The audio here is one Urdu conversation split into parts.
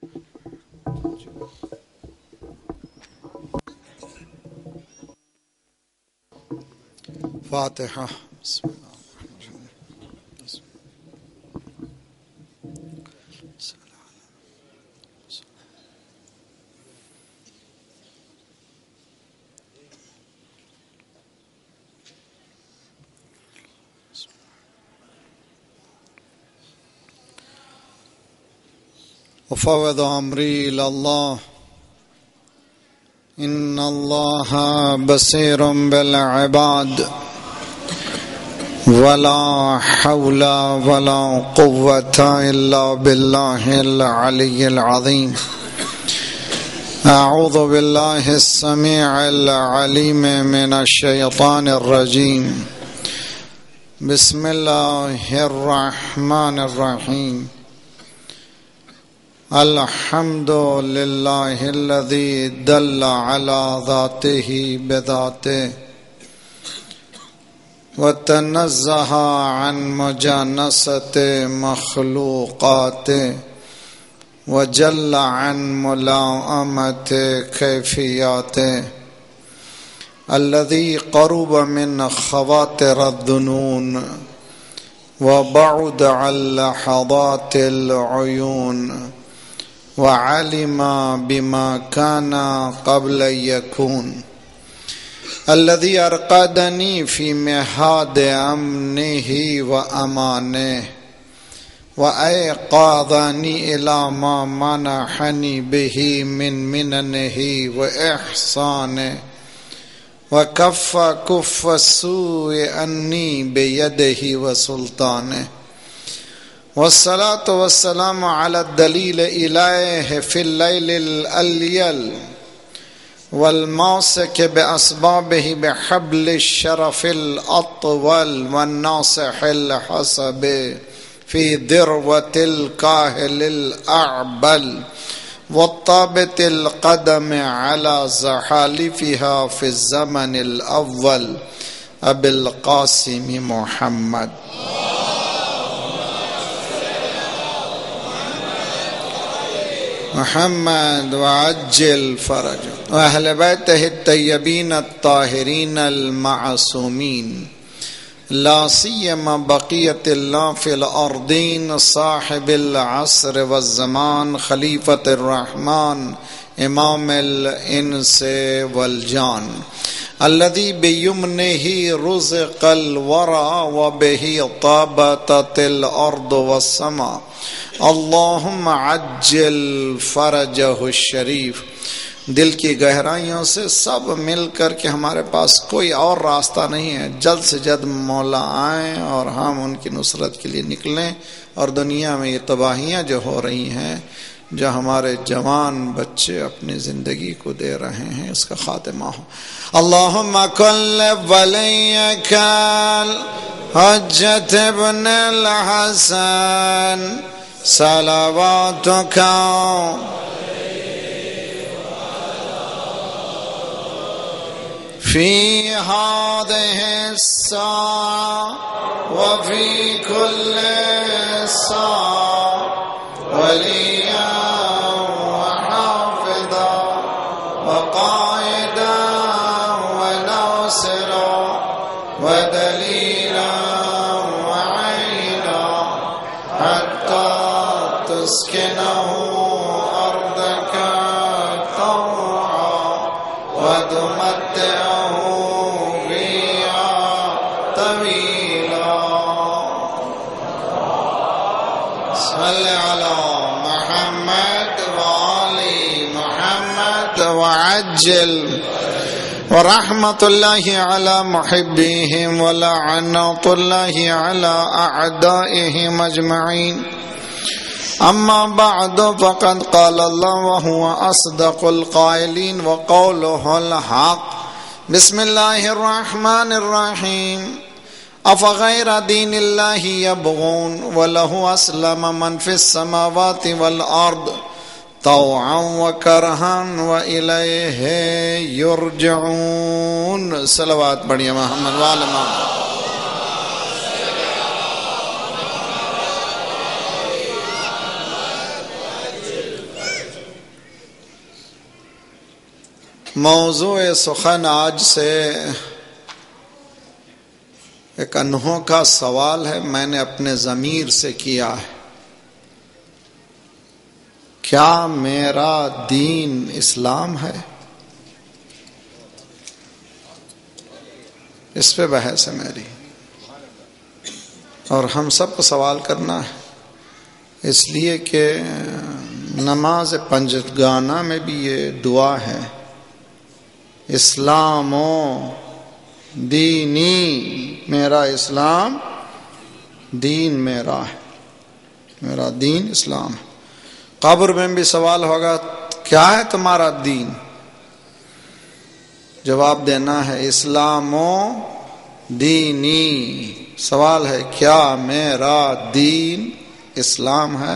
فاتحہ. بسم اللہ. وفوض امری الى اللہ ان اللہ بصیر بالعباد ولا حول ولا قوة الا باللہ العلی العظیم. اعوذ باللہ السمیع العلیم من الشیطان الرجیم. بسم اللہ الرحمن الرحیم. الحمد للہ الذی دل علی ذاتہ بذاتہ وتنزہ عن مجانست مخلوقات وجل عن ملائمت کیفیات. الذی قرب من خواطر الظنون وبعد عن لحظات العیون وعلم بما كان قبل يكون. الذي أرقدني في مهاد أمنه وأمانه وأيقظني إلى ما منحني به من مننه وإحسانه وكف السوء عني بيده وسلطانه. والصلاة والسلام على الدليل إليه في الليل الأليل والماسك بأسبابه بحبل الشرف الأطول والناصح الحسب في ذروة الكاهل الأعبل والطابت القدم على زحالفها في الزمن الأول أبي القاسم محمد. محمد وعجل فرج واہل بیتہ الطیبین الطاہرین المعصومین لا سیما بقیت اللہ فی الارضین صاحب العصر والزمان خلیفۃ الرحمن امام الانس والجان الذي بيمنه رزق الورى وبه طابت الارض والسماء. اللهم عجل فرجه الشریف. دل کی گہرائیوں سے سب مل کر کے ہمارے پاس کوئی اور راستہ نہیں ہے. جلد سے جلد مولا آئیں اور ہم ان کی نصرت کے لیے نکلیں اور دنیا میں یہ تباہیاں جو ہو رہی ہیں جو ہمارے جوان بچے اپنی زندگی کو دے رہے ہیں اس کا خاتمہ ہو. اللہم کل ولیک حجت ابن الحسن صلواتک فی هذه الساعة وفی کل ساعة ولیا وحافظا وقائدا وناصرا ودلیلا وعینا حتی تسکنه أرضك طوعا وتمتعه فيها طويلا. صل على محمد وآل محمد وعجل. ورحمة الله على محبيهم ولعنة الله على أعدائهم أجمعين. اما بعد فقد قال الله وهو اصدق القائلين وقوله الحق. بسم الله الرحمن الرحيم. افغير دين الله يبغون وله اسلم من في السماوات والارض طوعا وكرها واليه يرجعون. صلوات پڑھیے محمد وآل محمد. موضوع سخن آج سے ایک انوکھا سوال ہے، میں نے اپنے ضمیر سے کیا ہے، کیا میرا دین اسلام ہے؟ اس پہ بحث ہے میری، اور ہم سب کو سوال کرنا ہے، اس لیے کہ نماز پنجگانہ میں بھی یہ دعا ہے، اسلام و دینی، میرا اسلام دین میرا ہے، میرا دین اسلام ہے۔ قبر میں بھی سوال ہوگا کیا ہے تمہارا دین؟ جواب دینا ہے اسلام و دینی۔ سوال ہے کیا میرا دین اسلام ہے؟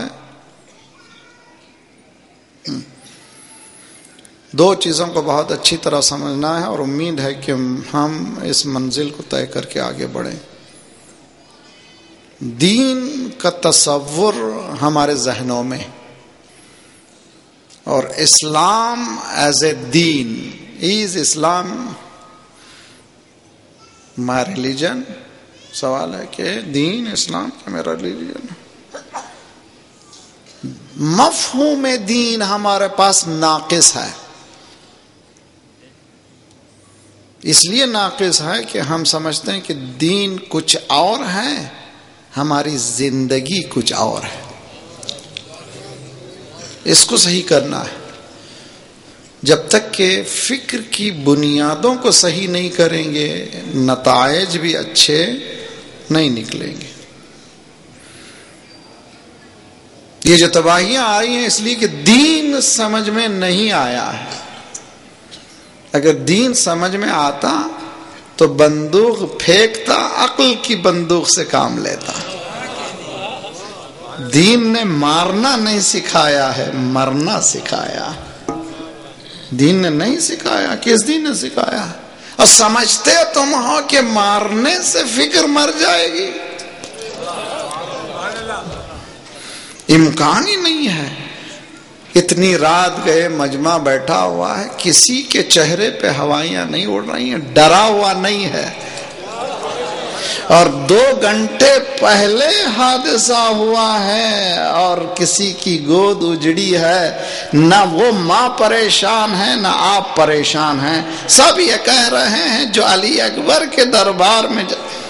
دو چیزوں کو بہت اچھی طرح سمجھنا ہے، اور امید ہے کہ ہم اس منزل کو طے کر کے آگے بڑھیں۔ دین کا تصور ہمارے ذہنوں میں، اور اسلام as a then, is Islam my religion? سوال ہے کہ دین اسلام کیا میرا ریلیجن؟ مفہوم دین ہمارے پاس ناقص ہے، اس لیے ناقص ہے کہ ہم سمجھتے ہیں کہ دین کچھ اور ہے، ہماری زندگی کچھ اور ہے۔ اس کو صحیح کرنا ہے۔ جب تک کہ فکر کی بنیادوں کو صحیح نہیں کریں گے، نتائج بھی اچھے نہیں نکلیں گے۔ یہ جو تباہیاں آ رہی ہیں اس لیے کہ دین سمجھ میں نہیں آیا ہے۔ اگر دین سمجھ میں آتا تو بندوق پھینکتا، عقل کی بندوق سے کام لیتا۔ دین نے مارنا نہیں سکھایا ہے، مرنا سکھایا۔ دین نے نہیں سکھایا، کس دین نے سکھایا؟ اور سمجھتے تم ہو کہ مارنے سے فکر مر جائے گی، امکان ہی نہیں ہے۔ اتنی رات گئے، مجمع بیٹھا ہوا ہے، کسی کے چہرے پہ ہوائیاں نہیں اڑ رہی ہیں، ڈرا ہوا نہیں ہے، اور 2 گھنٹے پہلے حادثہ ہوا ہے اور کسی کی گود اجڑی ہے، نہ وہ ماں پریشان ہے نہ آپ پریشان ہیں۔ سب یہ کہہ رہے ہیں جو علی اکبر کے دربار میں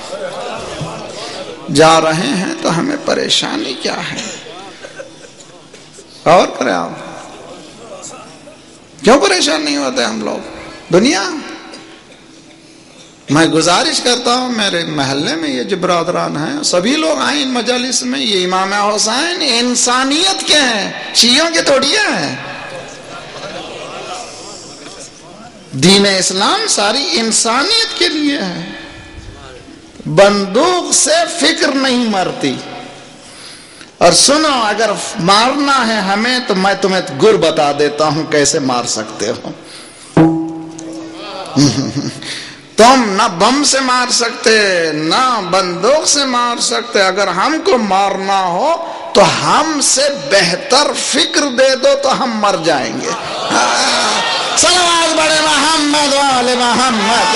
جا رہے ہیں تو ہمیں پریشانی کیا ہے؟ اور کریں آپ، کیوں پریشان نہیں ہوتے ہم لوگ؟ دنیا، میں گزارش کرتا ہوں میرے محلے میں یہ جو برادران ہیں سبھی لوگ آئیں ان مجالس میں۔ یہ امام حسین انسانیت کے ہیں، شیعوں کے توڑیاں ہیں۔ دین اسلام ساری انسانیت کے لیے ہے۔ بندوق سے فکر نہیں مرتی۔ اور سنو، اگر مارنا ہے ہمیں تو میں تمہیں گر بتا دیتا ہوں کیسے مار سکتے ہو۔ تم نہ بم سے مار سکتے نہ بندوق سے مار سکتے۔ اگر ہم کو مارنا ہو تو ہم سے بہتر فکر دے دو تو ہم مر جائیں گے۔ صلوات بڑے محمد والے محمد۔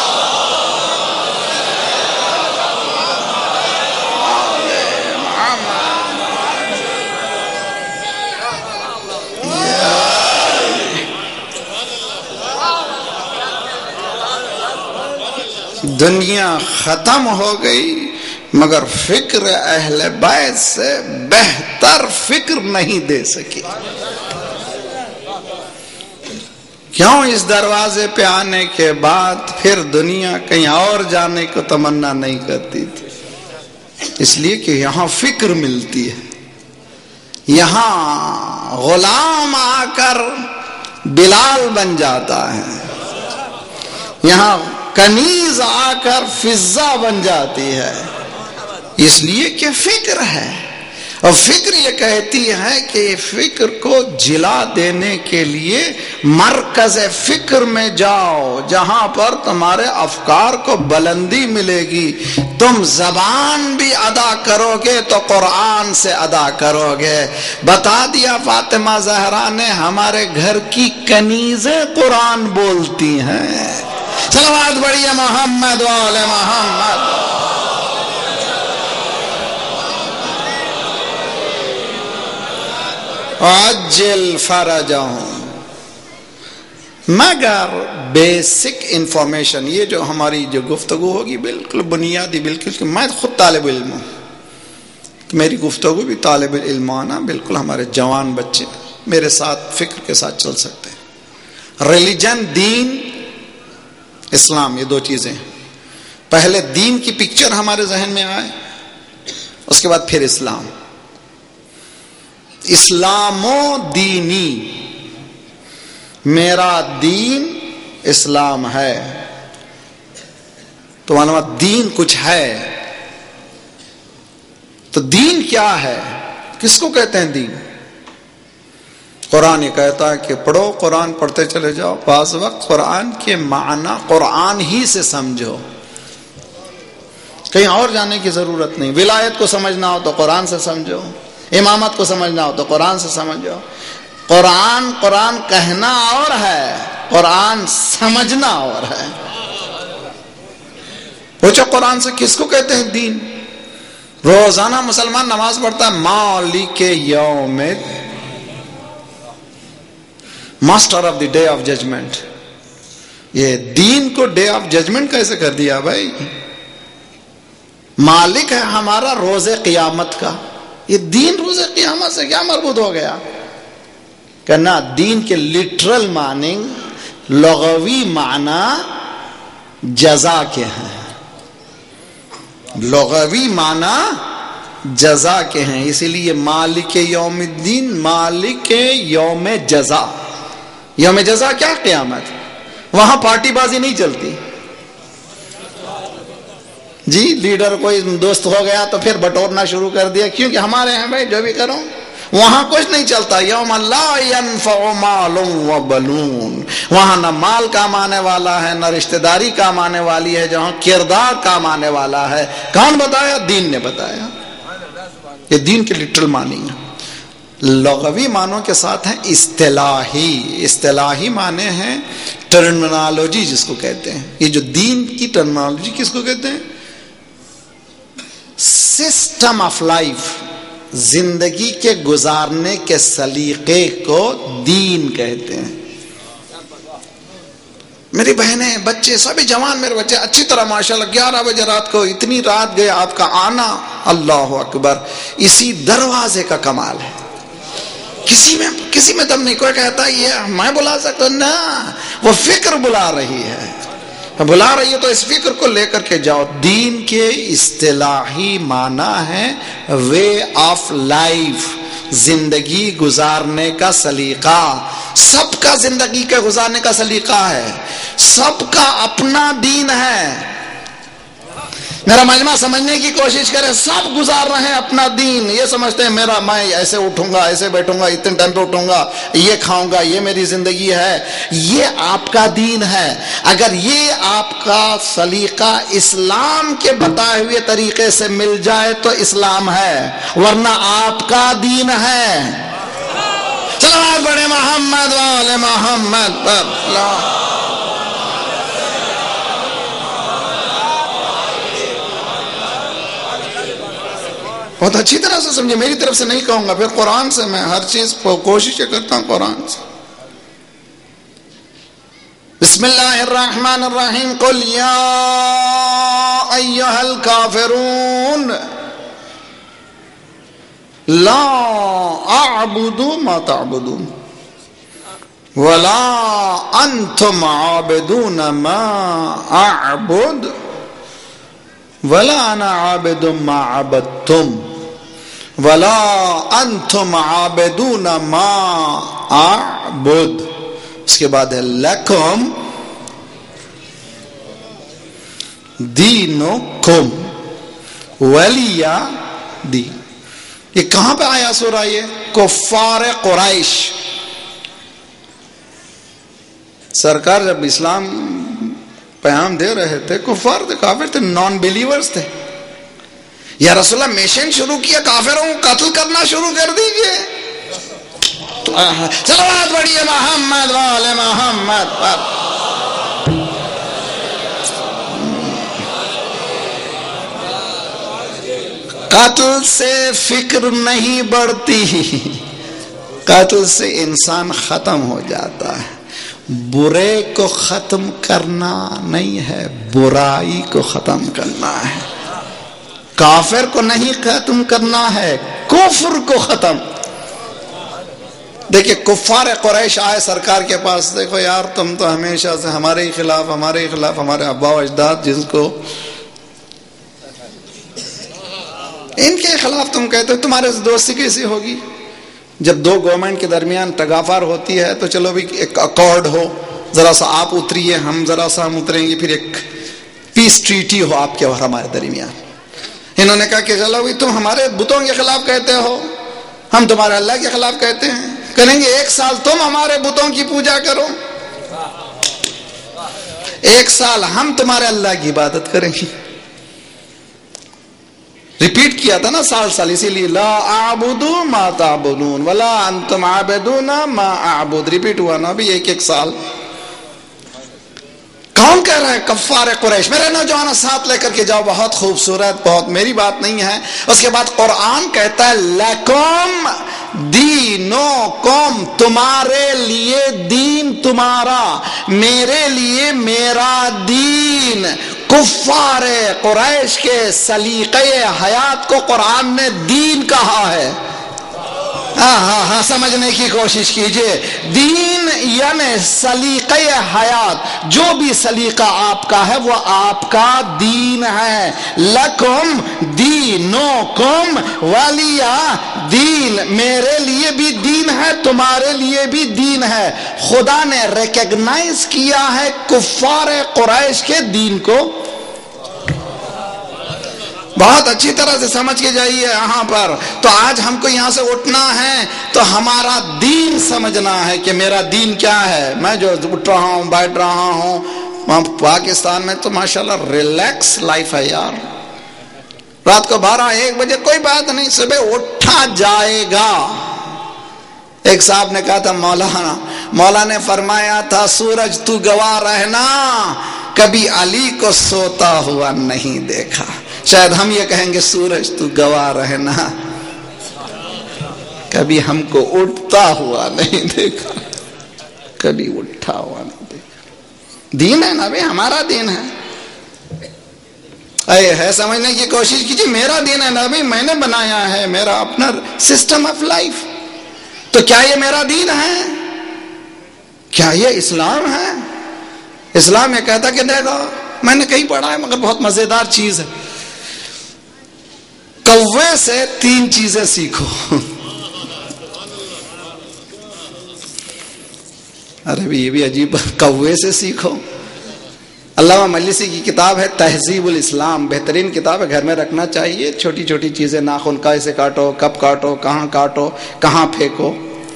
دنیا ختم ہو گئی مگر فکر اہل بیت سے بہتر فکر نہیں دے سکی۔ کیوں اس دروازے پہ آنے کے بعد پھر دنیا کہیں اور جانے کو تمنا نہیں کرتی تھی؟ اس لیے کہ یہاں فکر ملتی ہے، یہاں غلام آ کر بلال بن جاتا ہے، یہاں کنیز آ کر فضہ بن جاتی ہے، اس لیے کہ فکر ہے۔ اور فکر یہ کہتی ہے کہ فکر کو جلا دینے کے لیے مرکز فکر میں جاؤ، جہاں پر تمہارے افکار کو بلندی ملے گی. تم زبان بھی ادا کرو گے تو قرآن سے ادا کرو گے. بتا دیا فاطمہ زہرا نے، ہمارے گھر کی کنیزیں قرآن بولتی ہیں. صلوات بڑھیے محمد وآل محمد. عجل فرجہم. مگر بیسک انفارمیشن، یہ جو ہماری جو گفتگو ہوگی بالکل بنیادی، بالکل میں خود طالب علم ہوں، میری گفتگو بھی طالب علمانہ، بالکل ہمارے جوان بچے میرے ساتھ فکر کے ساتھ چل سکتے ہیں. ریلیجن، دین، اسلام، یہ دو چیزیں. پہلے دین کی پکچر ہمارے ذہن میں آئے، اس کے بعد پھر اسلام. اسلام و دینی، میرا دین اسلام ہے. تو معلومات دین کچھ ہے. تو دین کیا ہے؟ کس کو کہتے ہیں دین؟ قرآن یہ کہتا ہے کہ پڑھو، قرآن پڑھتے چلے جاؤ. بعض وقت قرآن کے معنی قرآن ہی سے سمجھو، کہیں اور جانے کی ضرورت نہیں. ولایت کو سمجھنا ہو تو قرآن سے سمجھو، امامت کو سمجھنا ہو تو قرآن سے سمجھو. قرآن کہنا اور ہے، قرآن سمجھنا اور ہے. پوچھو قرآن سے کس کو کہتے ہیں دین؟ روزانہ مسلمان نماز پڑھتا ہے، مالک یوم، master of the day of judgement. یہ دین کو ڈے آف ججمنٹ کیسے کر دیا بھائی؟ مالک ہے ہمارا روز قیامت کا. یہ دین روز قیامت سے کیا مربوط ہو گیا؟ کہنا دین کے لٹرل معنی، لغوی معنی جزا کے ہیں. لغوی معنی جزا کے ہیں، اسی لیے مالک یوم الدین، مالک یوم جزا. یوم جزا کیا؟ قیامت. وہاں پارٹی بازی نہیں چلتی. جی لیڈر کوئی دوست ہو گیا تو پھر بٹورنا شروع کر دیا، کیونکہ ہمارے ہیں بھائی جو بھی کرو، وہاں کچھ نہیں چلتا. یوم لا ينفع مال وبنون، وہاں نہ مال کام آنے والا ہے، نہ رشتہ داری کام آنے والی ہے، جہاں کردار کام آنے والا ہے. کون بتایا؟ دین نے بتایا. یہ دین کے لٹرل معنی ہے. لغوی معنوں کے ساتھ ہیں اصطلاحی. اصطلاحی معنی ہیں ٹرمینالوجی جس کو کہتے ہیں. یہ جو دین کی ٹرمینالوجی کس کو کہتے ہیں؟ سسٹم آف لائف، زندگی کے گزارنے کے سلیقے کو دین کہتے ہیں. میری بہنیں، بچے، سبھی جوان میرے بچے اچھی طرح ماشاءاللہ 11 بجے رات کو، اتنی رات گئے آپ کا آنا، اللہ اکبر. اسی دروازے کا کمال ہے. کسی میں دم نہیں. کوئی کہتا یہ میں بلا سکتا ہوں، نہ، وہ فکر بلا رہی ہے. بلا رہی ہے تو اس فکر کو لے کر کے جاؤ. دین کے اصطلاحی معنی ہے وے آف لائف، زندگی گزارنے کا سلیقہ. سب کا زندگی کے گزارنے کا سلیقہ ہے، سب کا اپنا دین ہے. میرا مجمع سمجھنے کی کوشش کرے، سب گزار رہے ہیں اپنا دین. یہ سمجھتے ہیں میں ایسے اٹھوں گا، ایسے بیٹھوں گا، اتنے ٹائم پہ اٹھوں گا، یہ کھاؤں گا، یہ میری زندگی ہے. یہ آپ کا دین ہے. اگر یہ آپ کا سلیقہ اسلام کے بتائے ہوئے طریقے سے مل جائے تو اسلام ہے، ورنہ آپ کا دین ہے. صلوات بڑے محمد والے محمد پر. بہت اچھی طرح سے سمجھے. میری طرف سے نہیں کہوں گا، پھر قرآن سے میں ہر چیز کو کوشش کرتا ہوں قرآن سے. بسم اللہ الرحمن الرحیم. قل یا ایہا الکافرون لا اعبد ما تعبدون ولا انتم عابدون ما اعبد ولا انا عابد ما عبدتم ولا انتم عابدون ما اعبد. اس کے بعد ہے لکم دینکم ولی دین. یہ کہاں پہ آیا سورہ؟ یہ کفار قریش. سرکار جب اسلام پیغام دے رہے تھے، کفار تھے، کافر تھے، نان بلیورز تھے. یا رسول اللہ میشن شروع کیا، کافروں کو قتل کرنا شروع کر دیجئے. صلوات پڑھیے محمد والے محمد پر. قتل سے فکر نہیں بڑھتی، قتل سے انسان ختم ہو جاتا ہے. برے کو ختم کرنا نہیں ہے، برائی کو ختم کرنا ہے. کافر کو نہیں ختم کرنا ہے، کفر کو ختم. دیکھیں کفار قریش آئے سرکار کے پاس، دیکھو یار تم تو ہمیشہ سے ہمارے ہی خلاف، ہمارے ابا و اجداد جن کو ان کے خلاف تم کہتے ہو، تمہارے سے دوستی کیسی ہوگی؟ جب دو گورنمنٹ کے درمیان تغافر ہوتی ہے تو چلو بھی ایک اکارڈ ہو، ذرا سا آپ اتریے، ہم ذرا سا ہم اتریں گے، پھر ایک پیس ٹریٹی ہو آپ کے اور ہمارے درمیان. انہوں نے کہا کہ چلو بھی تم ہمارے بتوں کے خلاف کہتے ہو، ہم تمہارے اللہ کے خلاف کہتے ہیں، کریں گے 1 سال تم ہمارے بتوں کی پوجا کرو، 1 سال ہم تمہارے اللہ کی عبادت کریں گے. ریپیٹ کیا تھا نا سال، اسی لیے لا اعبد ما تعبدون ولا انتم عابدون ما اعبد، ریپیٹ ہوا نا ابھی 1 سال. کون کہہ رہا ہے؟ کفار قریش. میرے نوجوانوں ساتھ لے کر کے جاؤ، بہت خوبصورت، بہت، میری بات نہیں ہے. اس کے بعد قرآن کہتا ہے لکم دینکم، تمہارے لیے دین تمہارا، میرے لیے میرا دین. کفار قریش کے سلیقہ حیات کو قرآن نے دین کہا ہے. ہاں سمجھنے کی کوشش کیجئے. دین یعنی سلیقہ حیات، جو بھی سلیقہ آپ کا ہے وہ آپ کا دین ہے. لکم دینکم ولی دین، میرے لیے بھی دین ہے، تمہارے لیے بھی دین ہے. خدا نے ریکگنائز کیا ہے کفار قریش کے دین کو. بہت اچھی طرح سے سمجھ کے جائیے یہاں پر. تو آج ہم کو یہاں سے اٹھنا ہے تو ہمارا دین سمجھنا ہے کہ میرا دین کیا ہے. میں جو اٹھ رہا ہوں، بیٹھ رہا ہوں، وہاں پاکستان میں تو ماشاءاللہ ریلیکس لائف ہے یار. رات کو 12-1 بجے کوئی بات نہیں، صبح اٹھا جائے گا. ایک صاحب نے کہا تھا مولا نے فرمایا تھا سورج تو گواہ رہنا، کبھی علی کو سوتا ہوا نہیں دیکھا. شاید ہم یہ کہیں گے سورج تو گواہ رہنا، کبھی ہم کو اٹھتا ہوا نہیں دیکھا، کبھی اٹھا ہوا نہیں دیکھا. دین ہے نا بھائی، ہمارا دین ہے. ہے سمجھنے کی کوشش کیجیے. میرا دین ہے نا بھائی، میں نے بنایا ہے، میرا اپنا سسٹم آف لائف. تو کیا یہ میرا دین ہے؟ کیا یہ اسلام ہے؟ اسلام یہ کہتا کہ دیکھو، میں نے کہیں پڑھا ہے مگر بہت مزیدار چیز ہے، کوے سے 3 چیزیں سیکھو. ارے بھی یہ بھی عجیب، کوے سے سیکھو. علامہ مجلسی کی کتاب ہے تہذیب الاسلام، بہترین کتاب ہے، گھر میں رکھنا چاہیے. چھوٹی چھوٹی چیزیں، ناخن کیسے کاٹو، کب کاٹو، کہاں پھینکو،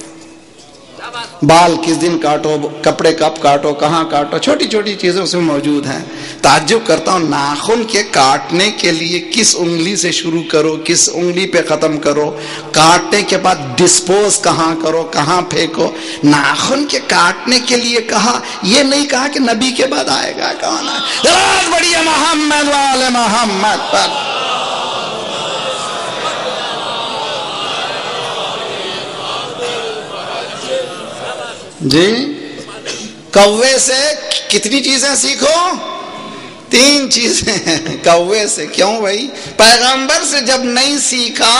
بال کس دن کاٹو، کپڑے کب کاٹو، کہاں کاٹو، چھوٹی چھوٹی چیزیں اس میں موجود ہیں. تعجب کرتا ہوں ناخن کے کاٹنے کے لیے کس انگلی سے شروع کرو، کس انگلی پہ ختم کرو، کاٹنے کے بعد ڈسپوز کہاں کرو، کہاں پھینکو. ناخن کے کاٹنے کے لیے کہا، یہ نہیں کہا کہ نبی کے بعد آئے گا. کون ہے؟ بڑی محمد والے محمد پر. جی کوے سے کتنی چیزیں سیکھو؟ 3 چیزیں کوے سے. کیوں بھائی؟ پیغمبر سے جب نہیں سیکھا.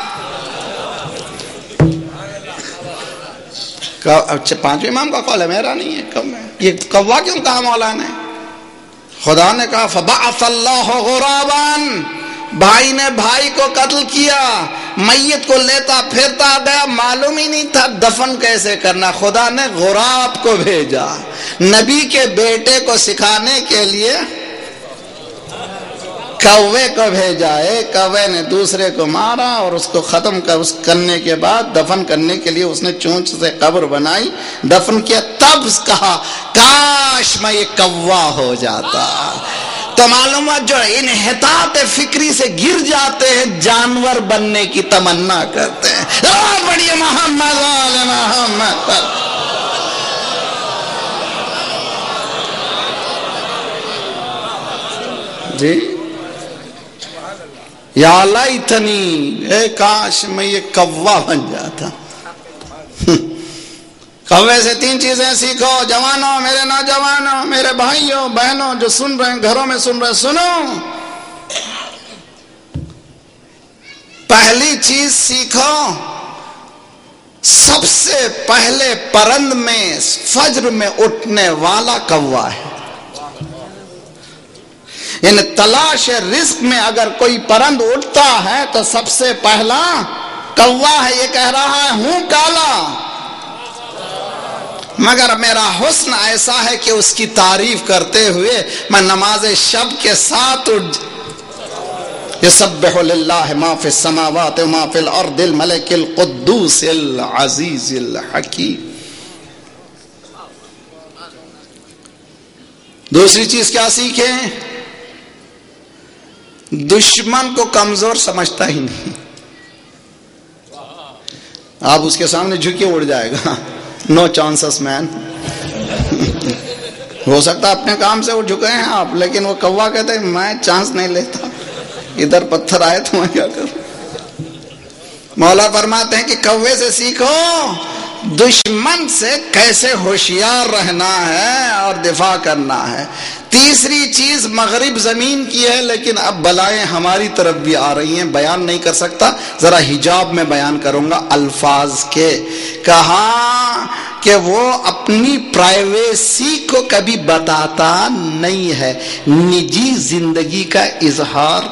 اچھا 5ویں امام کا قول ہے، میرا نہیں ہے. یہ کوا کیوں کہا مولا نے؟ خدا نے کہا فبعث اللہ غرابا، بھائی نے بھائی کو قتل کیا، میت کو لیتا پھرتا گیا، معلوم ہی نہیں تھا دفن کیسے کرنا. خدا نے غراب کو بھیجا نبی کے بیٹے کو سکھانے کے لیے. کوے کو بھیجا، ایک کوے نے دوسرے کو مارا اور اس کو ختم کرنے کے بعد دفن کرنے کے لیے اس نے چونچ سے قبر بنائی، دفن کیا، تب کہا کاش میں یہ کوا ہو جاتا۔ تو معلومات جو انحطاط فکری سے گر جاتے ہیں جانور بننے کی تمنا کرتے ہیں۔ بڑی محمد وال محمد جی، یا لیتنی، اے کاش میں یہ کوا بن جاتا۔ کوے سے 3 چیزیں سیکھو جوانوں، میرے نوجوانوں، میرے بھائیوں بہنوں جو سن رہے ہیں، گھروں میں سن رہے ہیں، سنو۔ پہلی چیز سیکھو، سب سے پہلے پرند میں فجر میں اٹھنے والا کوا ہے۔ یعنی تلاش رزق میں اگر کوئی پرند اٹھتا ہے تو سب سے پہلا کوا ہے۔ یہ کہہ رہا ہے ہوں کالا مگر میرا حسن ایسا ہے کہ اس کی تعریف کرتے ہوئے میں نماز شب کے ساتھ یسبح للہ ما فی السماوات وما فی الارض الملک القدوس العزیز الحکیم۔ دوسری چیز کیا سیکھیں؟ دشمن کو کمزور سمجھتا ہی نہیں، آپ اس کے سامنے جھکے اڑ جائے گا، نو چانسز مین۔ ہو سکتا اپنے کام سے وہ جھکے ہیں آپ، لیکن وہ کوا کہتا ہے میں چانس نہیں لیتا، ادھر پتھر آئے تو میں کیا کروں۔ مولا فرماتے ہیں کہ کوے سے سیکھو دشمن سے کیسے ہوشیار رہنا ہے اور دفاع کرنا ہے۔ تیسری چیز مغرب زمین کی ہے، لیکن اب بلائیں ہماری طرف بھی آ رہی ہیں، بیان نہیں کر سکتا، ذرا حجاب میں بیان کروں گا الفاظ کے۔ کہا کہ وہ اپنی پرائیویسی کو کبھی بتاتا نہیں ہے، نجی زندگی کا اظہار۔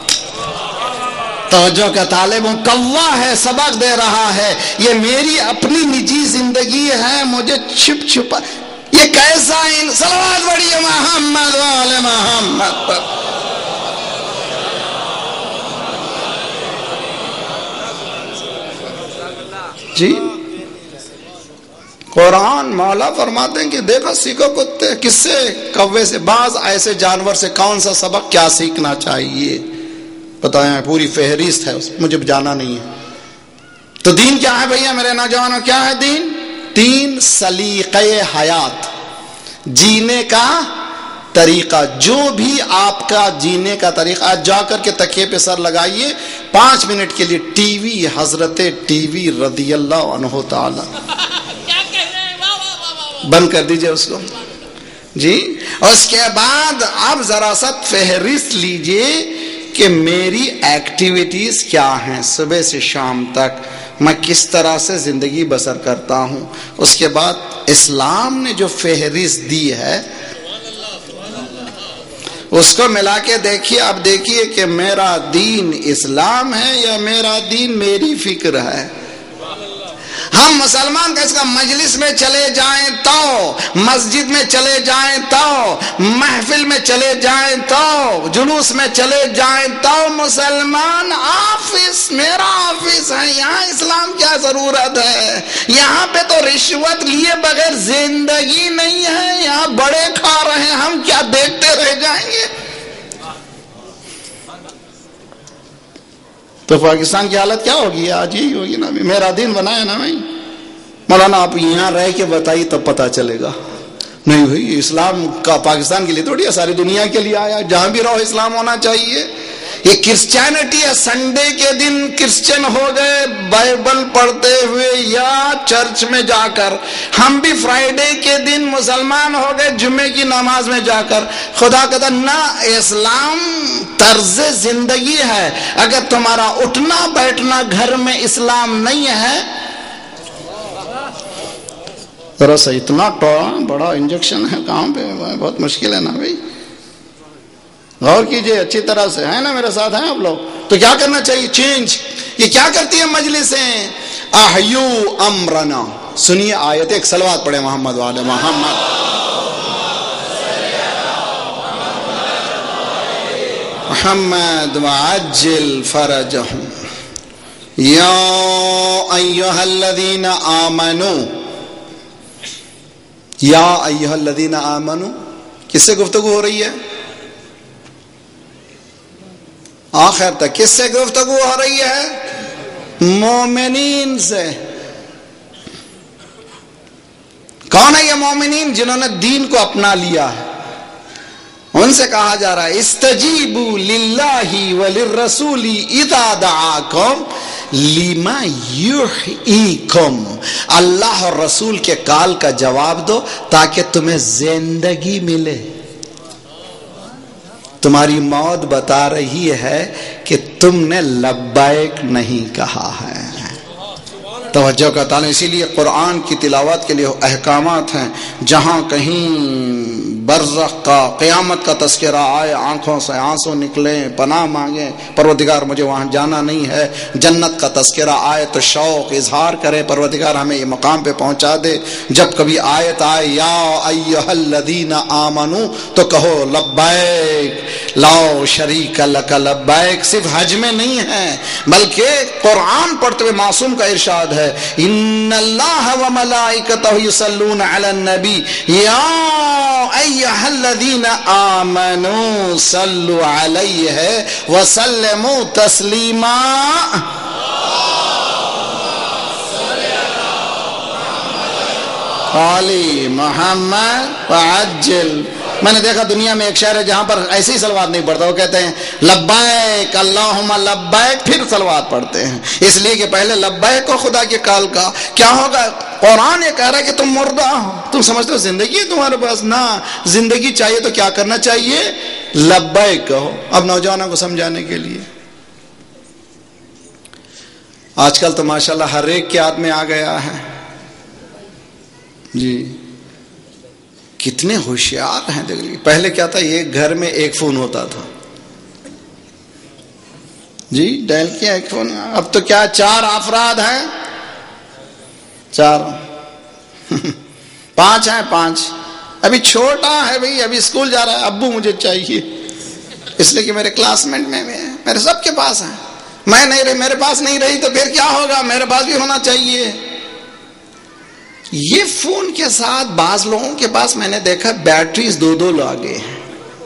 توجہ کا طالب ہوں، کوا ہے، سبق دے رہا ہے، یہ میری اپنی نجی زندگی ہے، مجھے چھپ چھپا۔ یہ کیسا صلوات پڑھیے محمد وعلی محمد پر۔ جی قرآن مولا فرماتے ہیں کہ دیکھو سیکھو کتے، کس سے؟ کوے سے۔ بعض ایسے جانور سے کون سا سبق کیا سیکھنا چاہیے بتائیں، پوری فہرست ہے، مجھے جانا نہیں ہے۔ تو دین کیا ہے بھیا میرے نوجوانوں؟ کیا ہے دین؟ دین سلیقہ حیات، جینے کا طریقہ۔ جو بھی آپ کا جینے کا طریقہ، آج جا کر کے تکیے پہ سر لگائیے 5 منٹ کے لیے، ٹی وی، حضرت ٹی وی رضی اللہ عنہ تعالی بند کر دیجئے اس کو جی۔ اس کے بعد آپ ذرا سا فہرست لیجئے کہ میری ایکٹیویٹیز کیا ہیں، صبح سے شام تک میں کس طرح سے زندگی بسر کرتا ہوں۔ اس کے بعد اسلام نے جو فہرست دی ہے اس کو ملا کے دیکھیے۔ اب دیکھیے کہ میرا دین اسلام ہے یا میرا دین میری فکر ہے۔ ہم مسلمان اس کا مجلس میں چلے جائیں تو، مسجد میں چلے جائیں تو، محفل میں چلے جائیں تو، جلوس میں چلے جائیں تو، مسلمان آفس میرا آفس ہے، یہاں اسلام کیا ضرورت ہے؟ یہاں پہ تو رشوت لیے بغیر زندگی نہیں ہے، یہاں بڑے کھا رہے ہیں، ہم کیا دیکھتے رہ جائیں گے؟ تو پاکستان کی حالت کیا ہوگی؟ آج یہی ہوگی نا، میرا دین بنایا نا بھائی۔ مولانا آپ یہاں رہ کے بتائیے تب پتا چلے گا۔ نہیں بھائی اسلام کا پاکستان کے لیے تھوڑی ہے، ساری دنیا کے لیے آیا، جہاں بھی رہو اسلام ہونا چاہیے۔ یہ کرسچینٹی ہے، سنڈے کے دن کرسچن ہو گئے بائبل پڑھتے ہوئے یا چرچ میں جا کر، ہم بھی فرائیڈے کے دن مسلمان ہو گئے جمعے کی نماز میں جا کر۔ خدا کہتا نہ، اسلام طرز زندگی ہے۔ اگر تمہارا اٹھنا بیٹھنا گھر میں اسلام نہیں ہے، ذرا سا اتنا بڑا انجیکشن ہے کہاں پہ، بہت مشکل ہے نا بھائی، غور کیجئے اچھی طرح سے، ہے نا میرے ساتھ ہیں آپ لوگ؟ تو کیا کرنا چاہیے؟ چینج۔ یہ کیا کرتی ہے مجلسیں؟ احیو امرنا۔ سنیے آیت، ایک صلوات پڑھے محمد والے محمد۔ محمد وعجل فرجهم یا ایہا الذین آمنوا. یا ایہا الذین آمنوا کس سے گفتگو ہو رہی ہے؟ آخر تک کس سے گفتگو ہو رہی ہے؟ مومنین سے. کون ہے یہ مومنین؟ جنہوں نے دین کو اپنا لیا ہے. ان سے کہا جا رہا ہے استجیبوا للہ وللرسول اذا دعاکم لما یحییکم. اللہ اور رسول کے کال کا جواب دو تاکہ تمہیں زندگی ملے. تمہاری موت بتا رہی ہے کہ تم نے لبیک نہیں کہا ہے. توجہ کا تعلق. اسی لیے قرآن کی تلاوت کے لیے احکامات ہیں. جہاں کہیں برزخ کا قیامت کا تذکرہ آئے آنکھوں سے آنسو نکلیں پناہ مانگیں پروردگار مجھے وہاں جانا نہیں ہے. جنت کا تذکرہ آئے تو شوق اظہار کرے پروردگار ہمیں یہ مقام پہ پہنچا دے. جب کبھی آیت آئے یا ایھا الذین آمنو تو کہو لبیک لا شریک لک لبیک. صرف حج میں نہیں ہے بلکہ قرآن پڑھتے ہوئے معصوم کا ارشاد ہے ان اللہ وملائکتہ یصلون علی النبی یا ایھا الذین آمنوا صلوا علیہ وسلموا تسلیما. علی محمد وعجل. میں نے دیکھا دنیا میں ایک شہر ہے جہاں پر ایسی صلوات نہیں پڑھتا. وہ کہتے ہیں لبیک اللہم لبیک پھر صلوات پڑھتے ہیں. اس لیے کہ پہلے لبیک کو خدا کے کال کا کیا ہوگا. قرآن یہ کہہ رہا ہے کہ تم مردہ ہو. تم سمجھتے ہو زندگی ہے تمہارے پاس؟ نہ. زندگی چاہیے تو کیا کرنا چاہیے؟ لبیک کہو. اب نوجوانوں کو سمجھانے کے لیے آج کل تو ماشاءاللہ ہر ایک کے ہاتھ میں آ گیا ہے جی. کتنے ہوشیار ہیں. دیکھ لیجیے پہلے کیا تھا ایک گھر میں ایک فون ہوتا تھا جی. ڈائل کیا ایک فون. اب تو کیا 4 افراد ہیں 4 5 ہیں 5. ابھی چھوٹا ہے بھائی ابھی اسکول جا رہا ہے ابو مجھے چاہیے اس لیے کہ میرے کلاس میٹ میں میرے سب کے پاس ہیں. میں نہیں رہی میرے پاس نہیں رہی تو پھر کیا ہوگا میرے پاس بھی ہونا چاہیے. یہ فون کے ساتھ بعض لوگوں کے پاس میں نے دیکھا بیٹریز 2 لگے ہیں.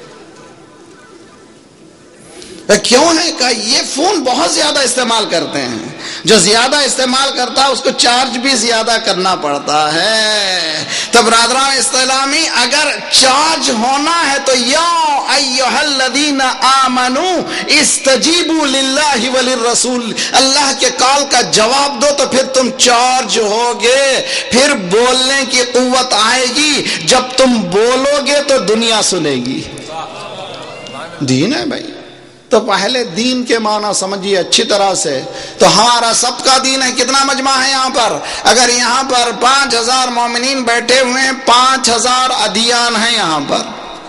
کیوں ہے کہ یہ فون بہت زیادہ استعمال کرتے ہیں. جو زیادہ استعمال کرتا ہے اس کو چارج بھی زیادہ کرنا پڑتا ہے. تو برادران اسلامی اگر چارج ہونا ہے تو یا ایھا الذین آمنو استجیبوا للہ وللرسول. اللہ کے کال کا جواب دو تو پھر تم چارج ہوگے. پھر بولنے کی قوت آئے گی. جب تم بولو گے تو دنیا سنے گی. دین ہے بھائی. تو پہلے دین کے معنی سمجھیے اچھی طرح سے. تو ہمارا سب کا دین ہے. کتنا مجمع ہے یہاں پر؟ اگر یہاں پر 5000 مومنین بیٹھے ہوئے ہیں 5000 ادیان ہیں یہاں پر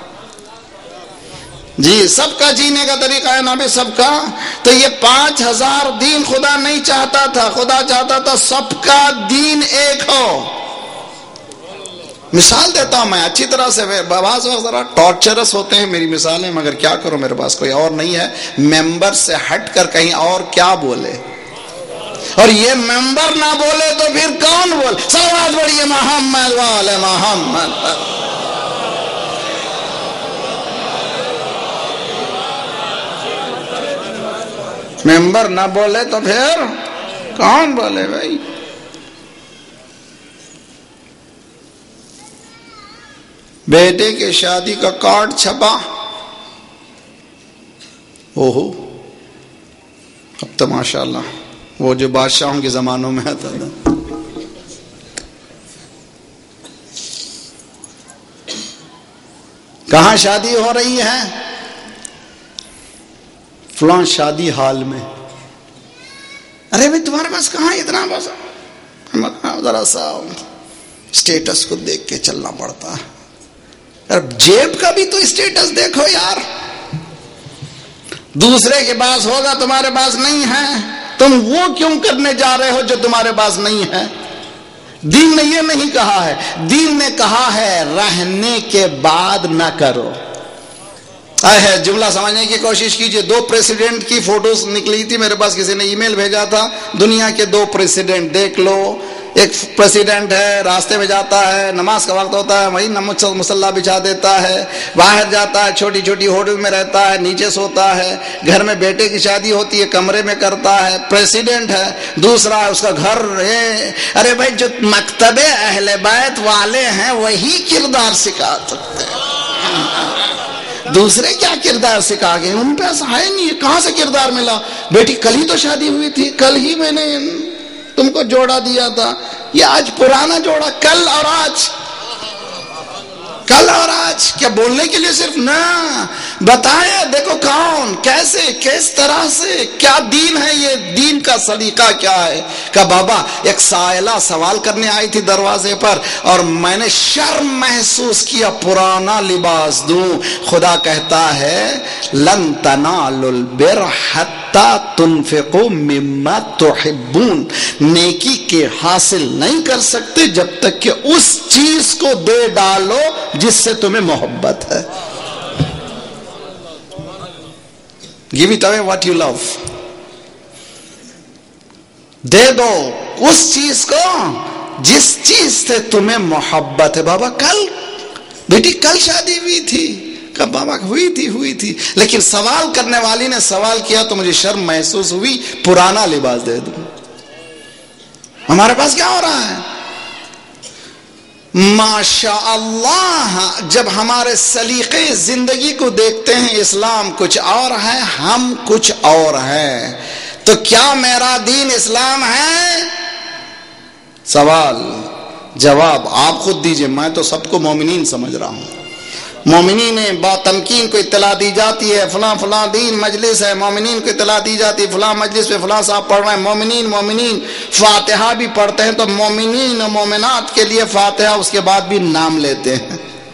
جی. سب کا جینے کا طریقہ ہے نا بھی سب کا. تو یہ 5000 دین خدا نہیں چاہتا تھا. خدا چاہتا تھا سب کا دین ایک ہو. مثال دیتا ہوں میں اچھی طرح سے. بعض وقت ذرا ٹارچرس ہوتے ہیں میری مثالیں مگر کیا کروں میرے پاس کوئی اور نہیں ہے. ممبر سے ہٹ کر کہیں اور کیا بولے. اور یہ ممبر نہ بولے تو پھر کون بولے. صلوات پڑھیے محمد وعلی محمد. ممبر نہ بولے تو پھر کون بولے بھائی. بیٹے کے شادی کا کارڈ چھپا. اوہو اب تو ماشاءاللہ وہ جو بادشاہوں کے زمانوں میں آتا تھا. کہاں شادی ہو رہی ہے؟ فلاں شادی ہال میں. ارے بھائی تمہارے پاس کہاں اتنا بس ذرا سا اسٹیٹس کو دیکھ کے چلنا پڑتا ہے. جیب کا بھی تو اسٹیٹس دیکھو یار. دوسرے کے پاس ہوگا تمہارے پاس نہیں ہے. تم وہ کیوں کرنے جا رہے ہو جو تمہارے پاس نہیں ہے؟ دین نے یہ نہیں کہا ہے. دین نے کہا ہے رہنے کے بعد نہ کرو. ہے جملہ سمجھنے کی کوشش کیجئے. 2 پریسیڈنٹ کی فوٹوز نکلی تھی میرے پاس, کسی نے ای میل بھیجا تھا, دنیا کے 2 پریسیڈنٹ دیکھ لو. ایک پریسیڈنٹ ہے راستے میں جاتا ہے, نماز کا وقت ہوتا ہے وہی مصلی بچھا دیتا ہے, باہر جاتا ہے چھوٹی چھوٹی ہوٹل میں رہتا ہے, نیچے سوتا ہے, گھر میں بیٹے کی شادی ہوتی ہے کمرے میں کرتا ہے, پریسیڈنٹ ہے. دوسرا اس کا گھر ہے. ارے بھائی جو مکتب اہل بیت والے ہیں وہی کردار سکھا سکتے ہیں, دوسرے کیا کردار سکھا گئے؟ ان پہ ایسا ہے نہیں. کہاں سے کردار ملا؟ بیٹی کل ہی تو شادی ہوئی تھی, کل ہی میں نے تم کو جوڑا دیا تھا. یہ آج پرانا جوڑا, کل اور آج, کل اور آج. کیا بولنے کے لیے صرف؟ نہ, بتایا دیکھو کون, کیسے, کس طرح سے, کیا دین ہے یہ, دین کا سلیقہ کیا ہے. کہ بابا ایک سائلہ سوال کرنے آئی تھی دروازے پر اور میں نے شرم محسوس کیا, پرانا لباس دوں. خدا کہتا ہے لن تنالوا البر حتی تنفقوا مما تحبون, نیکی کے حاصل نہیں کر سکتے جب تک کہ اس چیز کو دے ڈالو جس سے تمہیں محبت ہے. Give it away what you love. دے دو اس چیز کو جس چیز سے تمہیں محبت ہے. بابا کل, بیٹی کل شادی ہوئی تھی. کب بابا ہوئی تھی لیکن سوال کرنے والی نے سوال کیا تو مجھے شرم محسوس ہوئی, پرانا لباس دے دوں. ہمارے پاس کیا ہو رہا ہے؟ ماشاء اللہ, جب ہمارے سلیقے زندگی کو دیکھتے ہیں اسلام کچھ اور ہے, ہم کچھ اور ہیں. تو کیا میرا دین اسلام ہے؟ سوال جواب آپ خود دیجئے, میں تو سب کو مومنین سمجھ رہا ہوں. مومنین با تمکین کو اطلاع دی جاتی ہے فلاں فلاں دین مجلس ہے, مومنین کو اطلاع دی جاتی ہے فلاں مجلس پہ فلاں صاحب پڑھ رہے ہیں. مومنین فاتحہ بھی پڑھتے ہیں تو مومنین و مومنات کے لیے فاتحہ اس کے بعد بھی نام لیتے ہیں.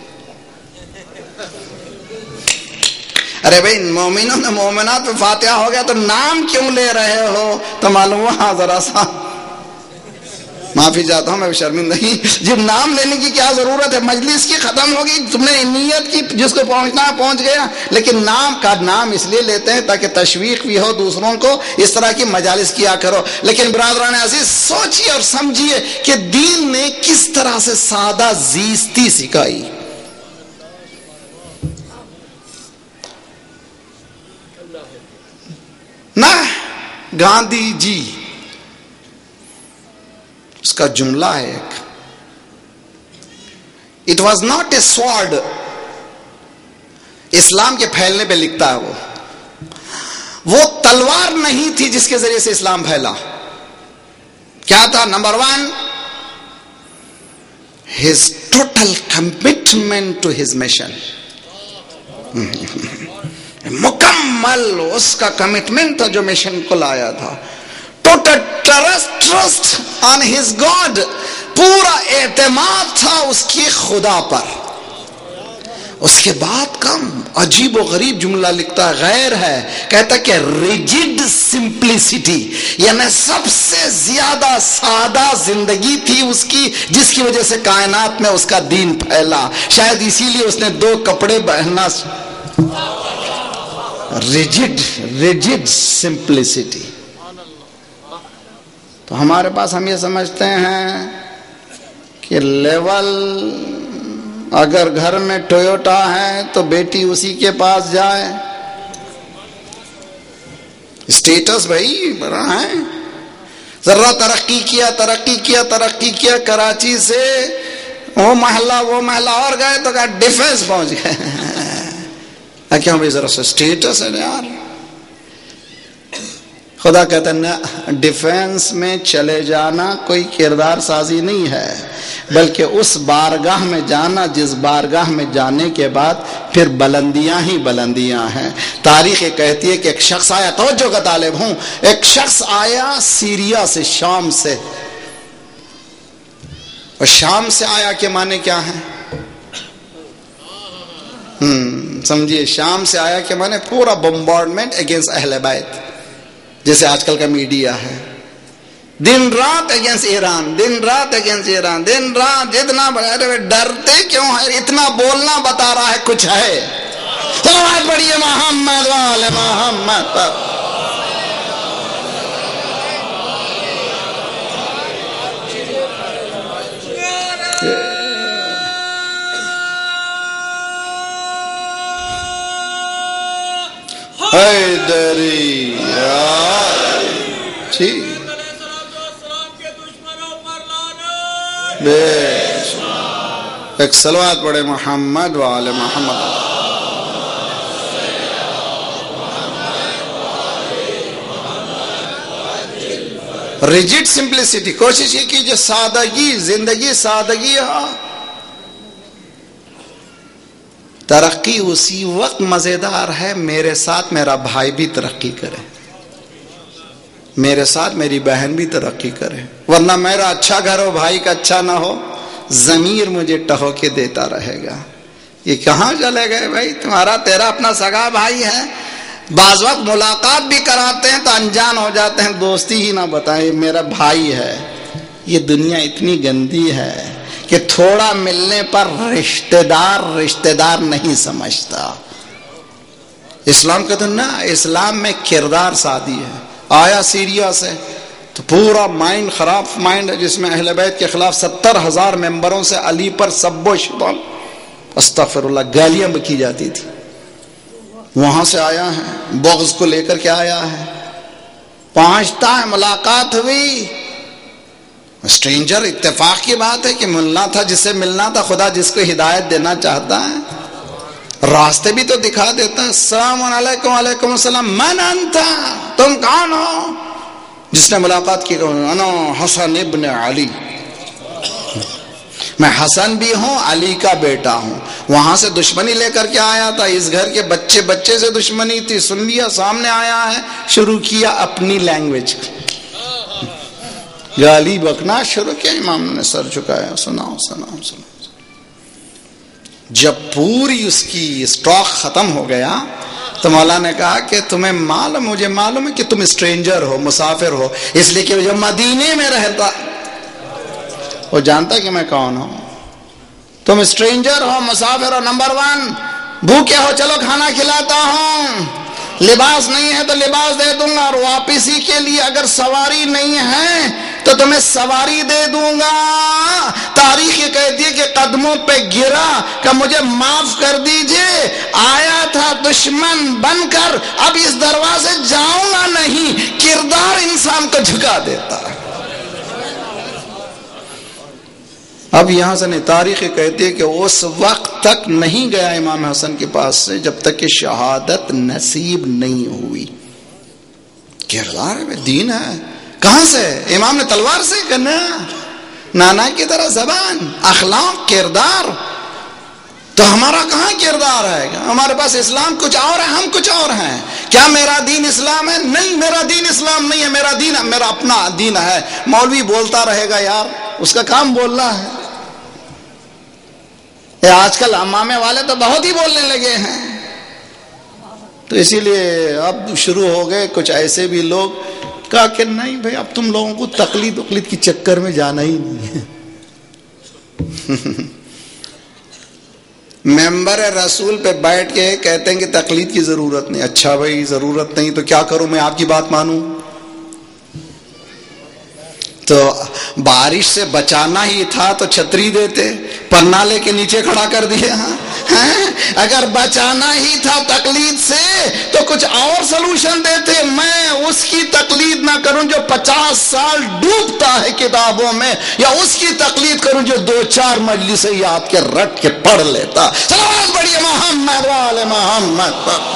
ارے بھائی مومنوں نے مومنات پہ فاتحہ ہو گیا تو نام کیوں لے رہے ہو؟ تو معلوم ہوا ذرا سا معافی چاہتا ہوں میں شرمندگی, جب نام لینے کی کیا ضرورت ہے؟ مجلس کی ختم ہوگی, تم نے نیت کی جس کو پہنچنا ہے پہنچ گیا. لیکن نام اس لیے لیتے ہیں تاکہ تشویق بھی ہو دوسروں کو, اس طرح کی مجالس کیا کرو. لیکن برادران عزیز سوچیے اور سمجھیے کہ دین نے کس طرح سے سادہ زیستی سکھائی. نہ گاندھی جی, اس کا جملہ ہے ایک, it was not a sword. Islam کے پھیلنے پہ لکھتا ہے وہ تلوار نہیں تھی جس کے ذریعے سے اسلام پھیلا. کیا تھا؟ Number 1 his total commitment to his mission. مکمل اس کا کمٹمنٹ تھا جو مشن کو لایا تھا. Total trust on his God, پورا اعتماد تھا اس کی خدا پر. اس کے بعد کا عجیب و غریب جملہ لکھتا ہے, غیر ہے, کہتا کہ ریجڈ سمپلسٹی, یعنی سب سے زیادہ سادہ زندگی تھی اس کی, جس کی وجہ سے کائنات میں اس کا دین پھیلا. شاید اسی لیے اس نے 2 کپڑے پہننا. Rigid simplicity. تو ہمارے پاس ہم یہ سمجھتے ہیں کہ لیول, اگر گھر میں ٹویوٹا ہے تو بیٹی اسی کے پاس جائے. اسٹیٹس بھائی بڑا ہے. ذرا ترقی کیا کراچی سے وہ محلہ اور گئے تو کہا ڈیفنس پہنچ گئے. کیا بھائی ذرا سا اسٹیٹس ہے یار. خدا کہتا ہے نہ, ڈیفنس میں چلے جانا کوئی کردار سازی نہیں ہے, بلکہ اس بارگاہ میں جانا جس بارگاہ میں جانے کے بعد پھر بلندیاں ہی بلندیاں ہیں. تاریخ یہ کہتی ہے کہ ایک شخص آیا, توجہ کا طالب ہوں, ایک شخص آیا سیریا سے, شام سے. اور شام سے آیا کے معنی کیا ہے؟ سمجھیے, شام سے آیا کہ معنی پورا بمبارڈمنٹ اگینسٹ اہل بیت, جیسے آج کل کا میڈیا ہے, دن رات اگینسٹ ایران, دن رات جتنا ڈرتے کیوں ہے؟ اتنا بولنا بتا رہا ہے کچھ ہے. صلوات پڑھیے محمد والے محمد پر. حیدری جی ایک صلوات پڑھے محمد والے محمد. ریجڈ سمپلسٹی، کوشش یہ کیجیے سادگی، زندگی سادگی ہو. ترقی اسی وقت مزیدار ہے میرے ساتھ میرا بھائی بھی ترقی کرے، میرے ساتھ میری بہن بھی ترقی کرے. ورنہ میرا اچھا گھر ہو بھائی کا اچھا نہ ہو، ضمیر مجھے ٹہو کے دیتا رہے گا. یہ کہاں چلے گئے بھائی؟ تمہارا تیرا اپنا سگا بھائی ہے، بعض وقت ملاقات بھی کراتے ہیں تو انجان ہو جاتے ہیں، دوستی ہی نہ بتائیں میرا بھائی ہے. یہ دنیا اتنی گندی ہے کہ تھوڑا ملنے پر رشتہ دار نہیں سمجھتا. اسلام کا تو نہ، اسلام میں کردار سادی ہے. آیا سیریا سے تو پورا مائنڈ خراب مائنڈ ہے، جس میں اہل بیت کے خلاف 70,000 ممبروں سے علی پر سب و شتم استغفر اللہ گالیاں بکی جاتی تھی. وہاں سے آیا ہے، بغض کو لے کر کے آیا ہے، پہنچتا ہے، ملاقات ہوئی، اسٹرینجر، اتفاق کی بات ہے کہ ملنا تھا جس سے ملنا تھا. خدا جس کو ہدایت دینا چاہتا ہے راستے بھی تو دکھا دیتا ہے. السلام علیکم. وعلیکم السلام. من انت، تم کون ہو؟ جس نے ملاقات کی، انا حسن ابن علی، میں حسن بھی ہوں، علی کا بیٹا ہوں. وہاں سے دشمنی لے کر کے آیا تھا، اس گھر کے بچے سے دشمنی تھی، سن لیا، سامنے آیا ہے، شروع کیا اپنی لینگویج گالی بکنا شروع کیا. امام نے سر جھکایا، سناؤ. جب پوری اس کی اسٹاک ختم ہو گیا تو مولا نے کہا کہ تمہیں مجھے معلوم ہے کہ تم اسٹرینجر ہو، مسافر ہو، اس لیے کہ جو مدینے میں رہتا وہ جانتا کہ میں کون ہوں. تم اسٹرینجر ہو، مسافر ہو. نمبر 1 بھوکے ہو، چلو کھانا کھلاتا ہوں. لباس نہیں ہے تو لباس دے دوں گا، اور واپسی کے لیے اگر سواری نہیں ہے تو تمہیں سواری دے دوں گا. تاریخ یہ کہتی ہے کہ قدموں پہ گرا کہ مجھے معاف کر دیجئے، آیا تھا دشمن بن کر، اب اس دروازے جاؤں گا نہیں. کردار انسان کو جھکا دیتا ہے. اب یہاں سے نہیں، تاریخ کہتی ہے کہ اس وقت تک نہیں گیا امام حسن کے پاس سے جب تک کہ شہادت نصیب نہیں ہوئی. کردار ہے، دین ہے. کہاں سے؟ امام نے تلوار سے کرنا، نانا کی طرح زبان، اخلاق، کردار. تو ہمارا کہاں کردار آئے گا؟ ہمارے پاس اسلام کچھ اور ہے، ہم کچھ اور ہیں. کیا میرا دین اسلام ہے؟ نہیں، میرا دین اسلام نہیں ہے. میرا دین میرا اپنا دین ہے. مولوی بولتا رہے گا یار، اس کا کام بولنا ہے. آج کل امامے والے تو بہت ہی بولنے لگے ہیں. تو اسی لیے اب شروع ہو گئے کچھ ایسے بھی لوگ، کہا کہ نہیں بھائی اب تم لوگوں کو تقلید کی چکر میں جانا ہی نہیں ہے. ممبر رسول پہ بیٹھ کے کہتے ہیں کہ تقلید کی ضرورت نہیں. اچھا بھائی ضرورت نہیں تو کیا کروں؟ میں آپ کی بات مانوں؟ تو بارش سے بچانا ہی تھا تو چھتری دیتے، پرنالے کے نیچے کھڑا کر دیا. اگر بچانا ہی تھا تقلید سے تو کچھ اور سلوشن دیتے. میں اس کی تقلید نہ کروں جو 50 سال ڈوبتا ہے کتابوں میں، یا اس کی تقلید کروں جو 2-4 مجلس یاد کے رٹ کے پڑھ لیتا. صلوات پڑھیے محمد والے محمد پر.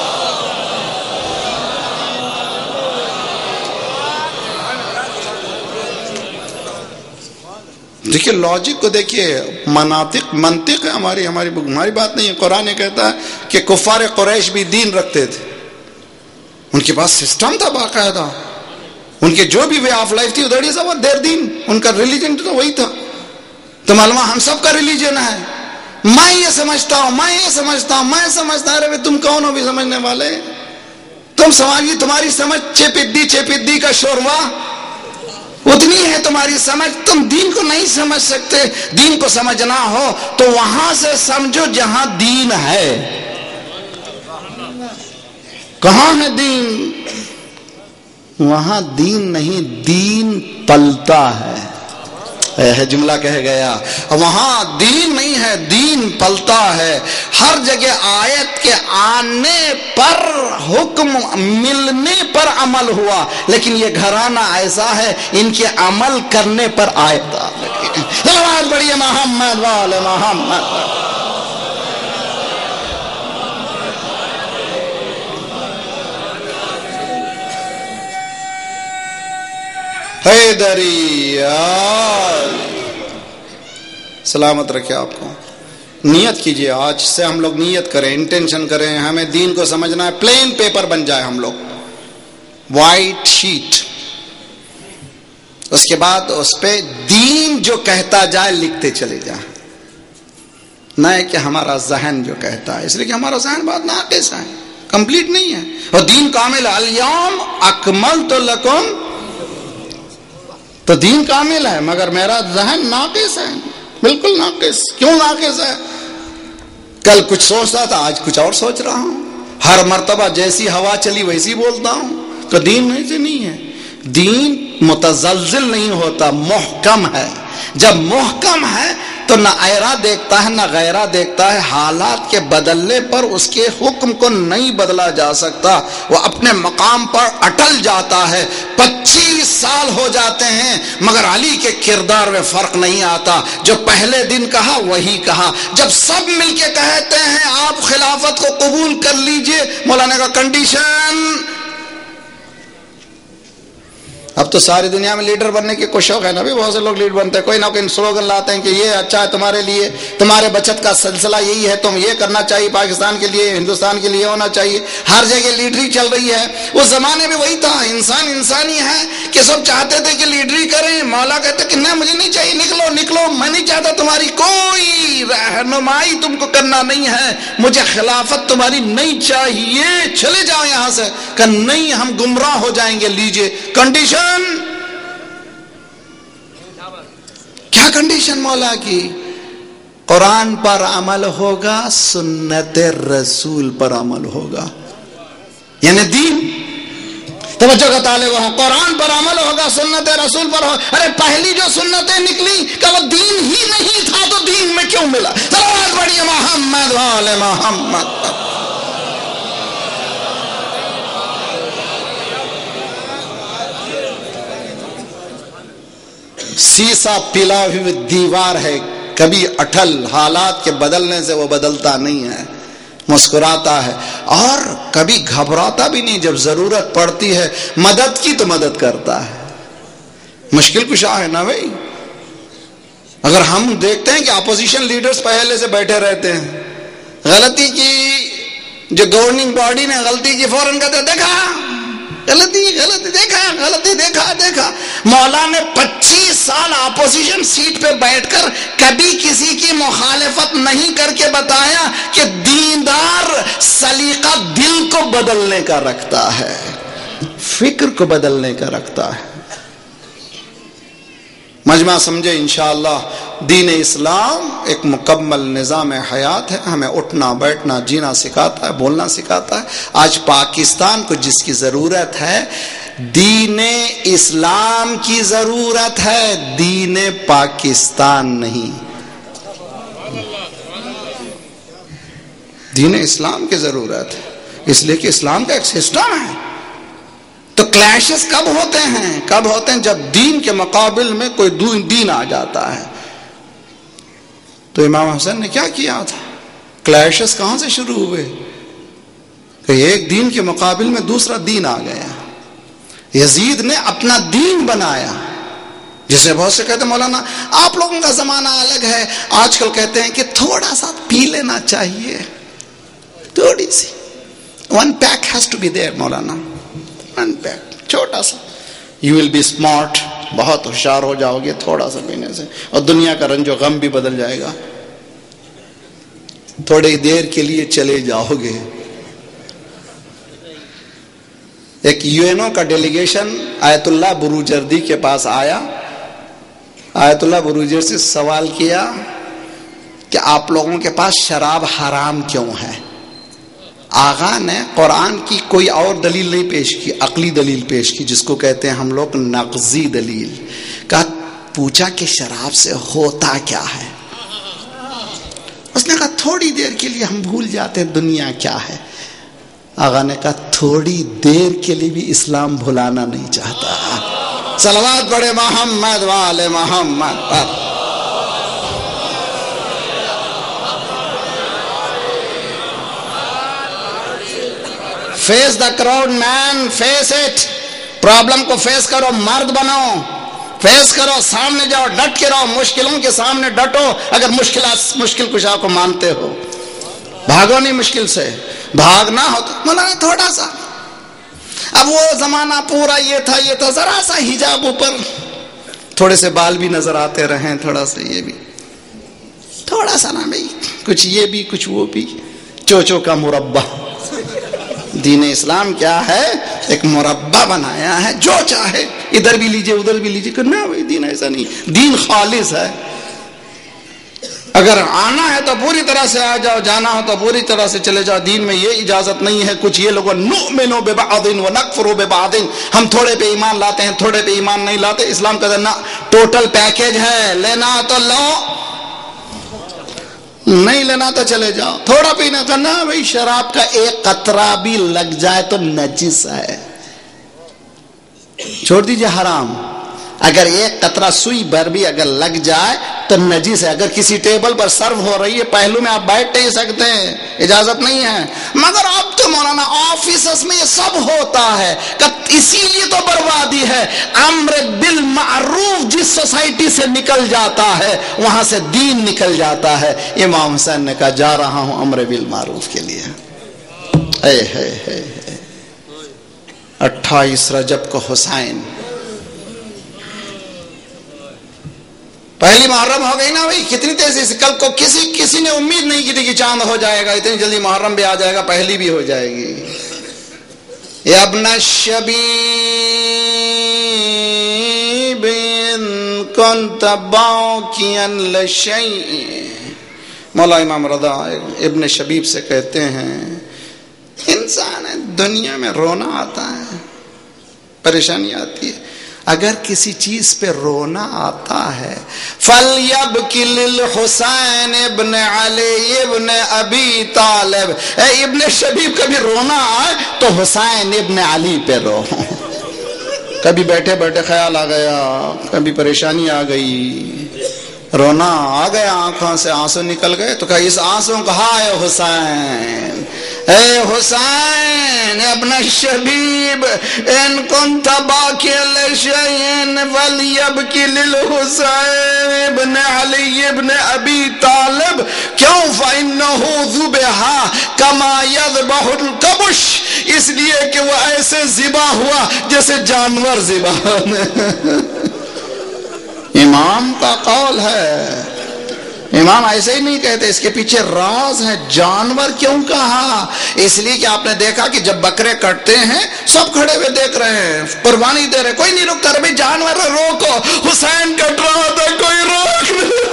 دیکھیے لاجک کو دیکھیے، منطق ہے ہماری بات نہیں ہے. قرآن کہتا ہے کہ کفار قریش بھی دین رکھتے تھے، ان کے پاس سسٹم تھا باقاعدہ، ان کے جو بھی وے آف لائف تھی ادھر سب دیر دین، ان کا ریلیجن تو وہی تھا. تو معلوم ہم سب کا ریلیجن ہے. میں یہ سمجھتا ہوں، میں سمجھتا ارے تم کون ہو بھی سمجھنے والے؟ تم سمجھیے، تمہاری سمجھ چپدی کا شوروا اتنی ہے تمہاری سمجھ. تم دین کو نہیں سمجھ سکتے. دین کو سمجھنا ہو تو وہاں سے سمجھو جہاں دین ہے. کہاں ہے دین؟ وہاں دین نہیں، دین پلتا ہے جملہ کہہ گیا. وہاں دین نہیں ہے، دین پلتا ہے. ہر جگہ آیت کے آنے پر، حکم ملنے پر عمل ہوا، لیکن یہ گھرانہ ایسا ہے ان کے عمل کرنے پر آیت آ گئی. سلوات پڑھیے محمد والے محمد. حیدری سلامت رکھے آپ کو. نیت کیجئے، آج سے ہم لوگ نیت کریں، انٹینشن کریں، ہمیں دین کو سمجھنا ہے. پلین پیپر بن جائے ہم لوگ، وائٹ شیٹ. اس کے بعد اس پہ دین جو کہتا جائے لکھتے چلے جائیں، نہ کہ ہمارا ذہن جو کہتا ہے. اس لیے کہ ہمارا ذہن بہت ناقص ہے، کمپلیٹ نہیں ہے. اور دین کامل ہے. الیوم اکملت لکم، تو دین کامل ہے، مگر میرا ذہن ناقص ہے، بالکل ناقص. کیوں ناقص ہے؟ کل کچھ سوچتا تھا، آج کچھ اور سوچ رہا ہوں. ہر مرتبہ جیسی ہوا چلی ویسی بولتا ہوں. تو دین ایسے نہیں ہے. دین متزلزل نہیں ہوتا، محکم ہے. جب محکم ہے تو نہ ایرا دیکھتا ہے نہ غیرہ دیکھتا ہے. حالات کے بدلنے پر اس کے حکم کو نہیں بدلا جا سکتا، وہ اپنے مقام پر اٹل جاتا ہے. 25 سال ہو جاتے ہیں مگر علی کے کردار میں فرق نہیں آتا. جو پہلے دن کہا وہی کہا. جب سب مل کے کہتے ہیں آپ خلافت کو قبول کر لیجئے، مولانا کا کنڈیشن. اب تو ساری دنیا میں لیڈر بننے کی کوئی شوق ہے نا بھی، بہت سے لوگ لیڈر بنتے ہیں، کوئی نہ کوئی سلوگن لاتے ہیں کہ یہ اچھا ہے تمہارے لیے، تمہارے بچت کا سلسلہ یہی ہے، تم یہ کرنا چاہیے، پاکستان کے لیے، ہندوستان کے لیے ہونا چاہیے. ہر جگہ لیڈری چل رہی ہے. اس زمانے میں وہی تھا، انسان ہی ہے کہ سب چاہتے تھے کہ لیڈری کریں. مولا کہتے کہ نہ مجھے نہیں چاہیے، نکلو، میں نہیں چاہتا تمہاری کوئی رہنمائی تم کو کرنا نہیں ہے، مجھے خلافت تمہاری نہیں چاہیے، چلے جاؤ یہاں سے. کہ نہیں ہم گمراہ ہو جائیں گے. لیجئے کنڈیشن. کیا کنڈیشن مولا کی؟ قرآن پر عمل ہوگا، سنت رسول پر عمل ہوگا. یعنی دین، توجہ کا طالب ہو، قرآن پر عمل ہوگا، سنت رسول پر ہو. ارے پہلی جو سنتیں نکلی کہ وہ دین ہی نہیں تھا تو دین میں کیوں ملا؟ صلوات پڑھیے محمد والے محمد. سیسا پلا ہوئی دیوار ہے، کبھی اٹھل، حالات کے بدلنے سے وہ بدلتا نہیں ہے، مسکراتا ہے اور کبھی گھبراتا بھی نہیں. جب ضرورت پڑتی ہے مدد کی تو مدد کرتا ہے. مشکل کشا ہے نا بھائی. اگر ہم دیکھتے ہیں کہ اپوزیشن لیڈرز پہلے سے بیٹھے رہتے ہیں، غلطی کی جو گورننگ باڈی نے غلطی کی فوراً کہتے دیکھا غلطی دیکھا. مولا نے 25 سال اپوزیشن سیٹ پہ بیٹھ کر کبھی کسی کی مخالفت نہیں کر کے بتایا کہ دیندار سلیقہ دل کو بدلنے کا رکھتا ہے، فکر کو بدلنے کا رکھتا ہے. مجمع سمجھے انشاءاللہ دین اسلام ایک مکمل نظام حیات ہے. ہمیں اٹھنا بیٹھنا جینا سکھاتا ہے، بولنا سکھاتا ہے. آج پاکستان کو جس کی ضرورت ہے دین اسلام کی ضرورت ہے، دین پاکستان نہیں. دین اسلام کی ضرورت ہے، اس لیے کہ اسلام کا ایک سسٹم ہے. تو کلیشز کب ہوتے ہیں جب دین کے مقابل میں کوئی دین آ جاتا ہے. تو امام حسن نے کیا کیا تھا؟ کلیشز کہاں سے شروع ہوئے کہ ایک دین کے مقابل میں دوسرا دین آ گیا. یزید نے اپنا دین بنایا، جسے بہت سے کہتے ہیں مولانا آپ لوگوں کا زمانہ الگ ہے، آج کل کہتے ہیں کہ تھوڑا سا پی لینا چاہیے، تھوڑی سی. 1 pack has to be there Maulana, 1 pack چھوٹا سا. You will be smart، بہت ہوشیار ہو جاؤ گے تھوڑا سا پینے سے، اور دنیا کا رنج و غم بھی بدل جائے گا. تھوڑی دیر کے لیے چلے جاؤ گے. ایک UN کا ڈیلیگیشن آیت اللہ بروجردی کے پاس آیا. آیت اللہ بروجردی سے سوال کیا کہ آپ لوگوں کے پاس شراب حرام کیوں ہے؟ آغا نے قرآن کی کوئی اور دلیل نہیں پیش کی، عقلی دلیل پیش کی، جس کو کہتے ہیں ہم لوگ نقضی دلیل. کہا پوچھا کہ شراب سے ہوتا کیا ہے؟ اس نے کہا تھوڑی دیر کے لیے ہم بھول جاتے ہیں دنیا کیا ہے. آغا نے کہا تھوڑی دیر کے لیے بھی اسلام بھلانا نہیں چاہتا. صلوات پڑھے محمد والے محمد پر. Face the crowd man, face it. Problem کو فیس کرو، مرد بنو، فیس کرو، سامنے جاؤ، ڈٹ کے رہو، مشکلوں کے سامنے ڈٹو. اگر مشکل کشا کو مانتے ہو، بھاگو نہیں مشکل سے. بھاگنا ہو تو مولانا تھوڑا سا، اب وہ زمانہ پورا یہ تھا ذرا سا حجاب اوپر، تھوڑے سے بال بھی نظر آتے رہیں، تھوڑا سا یہ بھی، تھوڑا سا نا بھائی، کچھ یہ بھی کچھ وہ بھی، چوچو کا مربع. دین اسلام کیا ہے؟ ایک مربع بنایا ہے، جو چاہے ادھر بھی لیجئے ادھر بھی لیجئے. کرنا بھائی دین ایسا نہیں، دین خالص ہے. اگر آنا ہے تو پوری طرح سے آ جاؤ، جانا ہو تو پوری طرح سے چلے جاؤ. دین میں یہ اجازت نہیں ہے کچھ یہ لوگ نؤمن ببعض ونکفر ببعض، ہم تھوڑے پہ ایمان لاتے ہیں تھوڑے پہ ایمان نہیں لاتے. اسلام کا نہ ٹوٹل پیکیج ہے، لینا تو لو، نہیں لینا تو چلے جاؤ. تھوڑا پینا کرنا بھائی، شراب کا ایک قطرہ بھی لگ جائے تو نجس ہے، چھوڑ دیجئے حرام. اگر ایک قطرہ سوئی بھر بھی اگر لگ جائے تو نجس ہے. اگر کسی ٹیبل پر سرو ہو رہی ہے، پہلو میں آپ بیٹھ نہیں سکتے ہیں، اجازت نہیں ہے. مگر اب تو مولانا آفیسز میں یہ سب ہوتا ہے، اسی لیے تو بربادی ہے. امر بالمعروف جس سوسائٹی سے نکل جاتا ہے وہاں سے دین نکل جاتا ہے. امام حسین نے کہا جا رہا ہوں امر بالمعروف کے لیے. 28 رجب کو حسین، پہلی محرم ہو گئی نا بھائی، کتنی تیزی سے. کل کو کسی نے امید نہیں کی تھی کہ چاند ہو جائے گا، اتنی جلدی محرم بھی آ جائے گا، پہلی بھی ہو جائے گی. یا ابن الشبیب ان کنت باکیا لشیء. مولا امام رضا ابن شبیب سے کہتے ہیں انسان ہے، دنیا میں رونا آتا ہے، پریشانی آتی ہے، اگر کسی چیز پہ رونا آتا ہے فَلْيَبْكِ لِلْحُسَيْنِ ابن علی ابن ابی طالب. اے ابن شبیب کبھی رونا آئے تو حسین ابن علی پہ رو. کبھی بیٹھے بیٹھے خیال آ گیا، کبھی پریشانی آ گئی، رونا آ گیا، آنکھوں سے آنسو نکل گئے تو کہا اس آنسو کو ہائے حسین، اے حسین ابن الشبیب ان کنت باکیا لشیء فلیبکی للحسین ابن علی ابن ابی طالب. کیوں؟ فإنہ ذبح کما یذبح الکبش، اس لیے کہ وہ ایسے ذبح ہوا جیسے جانور ذبح. امام کا قول ہے، امام ایسے ہی نہیں کہتے، اس کے پیچھے راز ہے. جانور کیوں کہا؟ اس لیے کہ آپ نے دیکھا کہ جب بکرے کٹتے ہیں سب کھڑے ہوئے دیکھ رہے ہیں، قربانی دے رہے، کوئی نہیں رکتا. رہے جانور روکو، حسین کٹ رہا تھا، کوئی روک نہیں.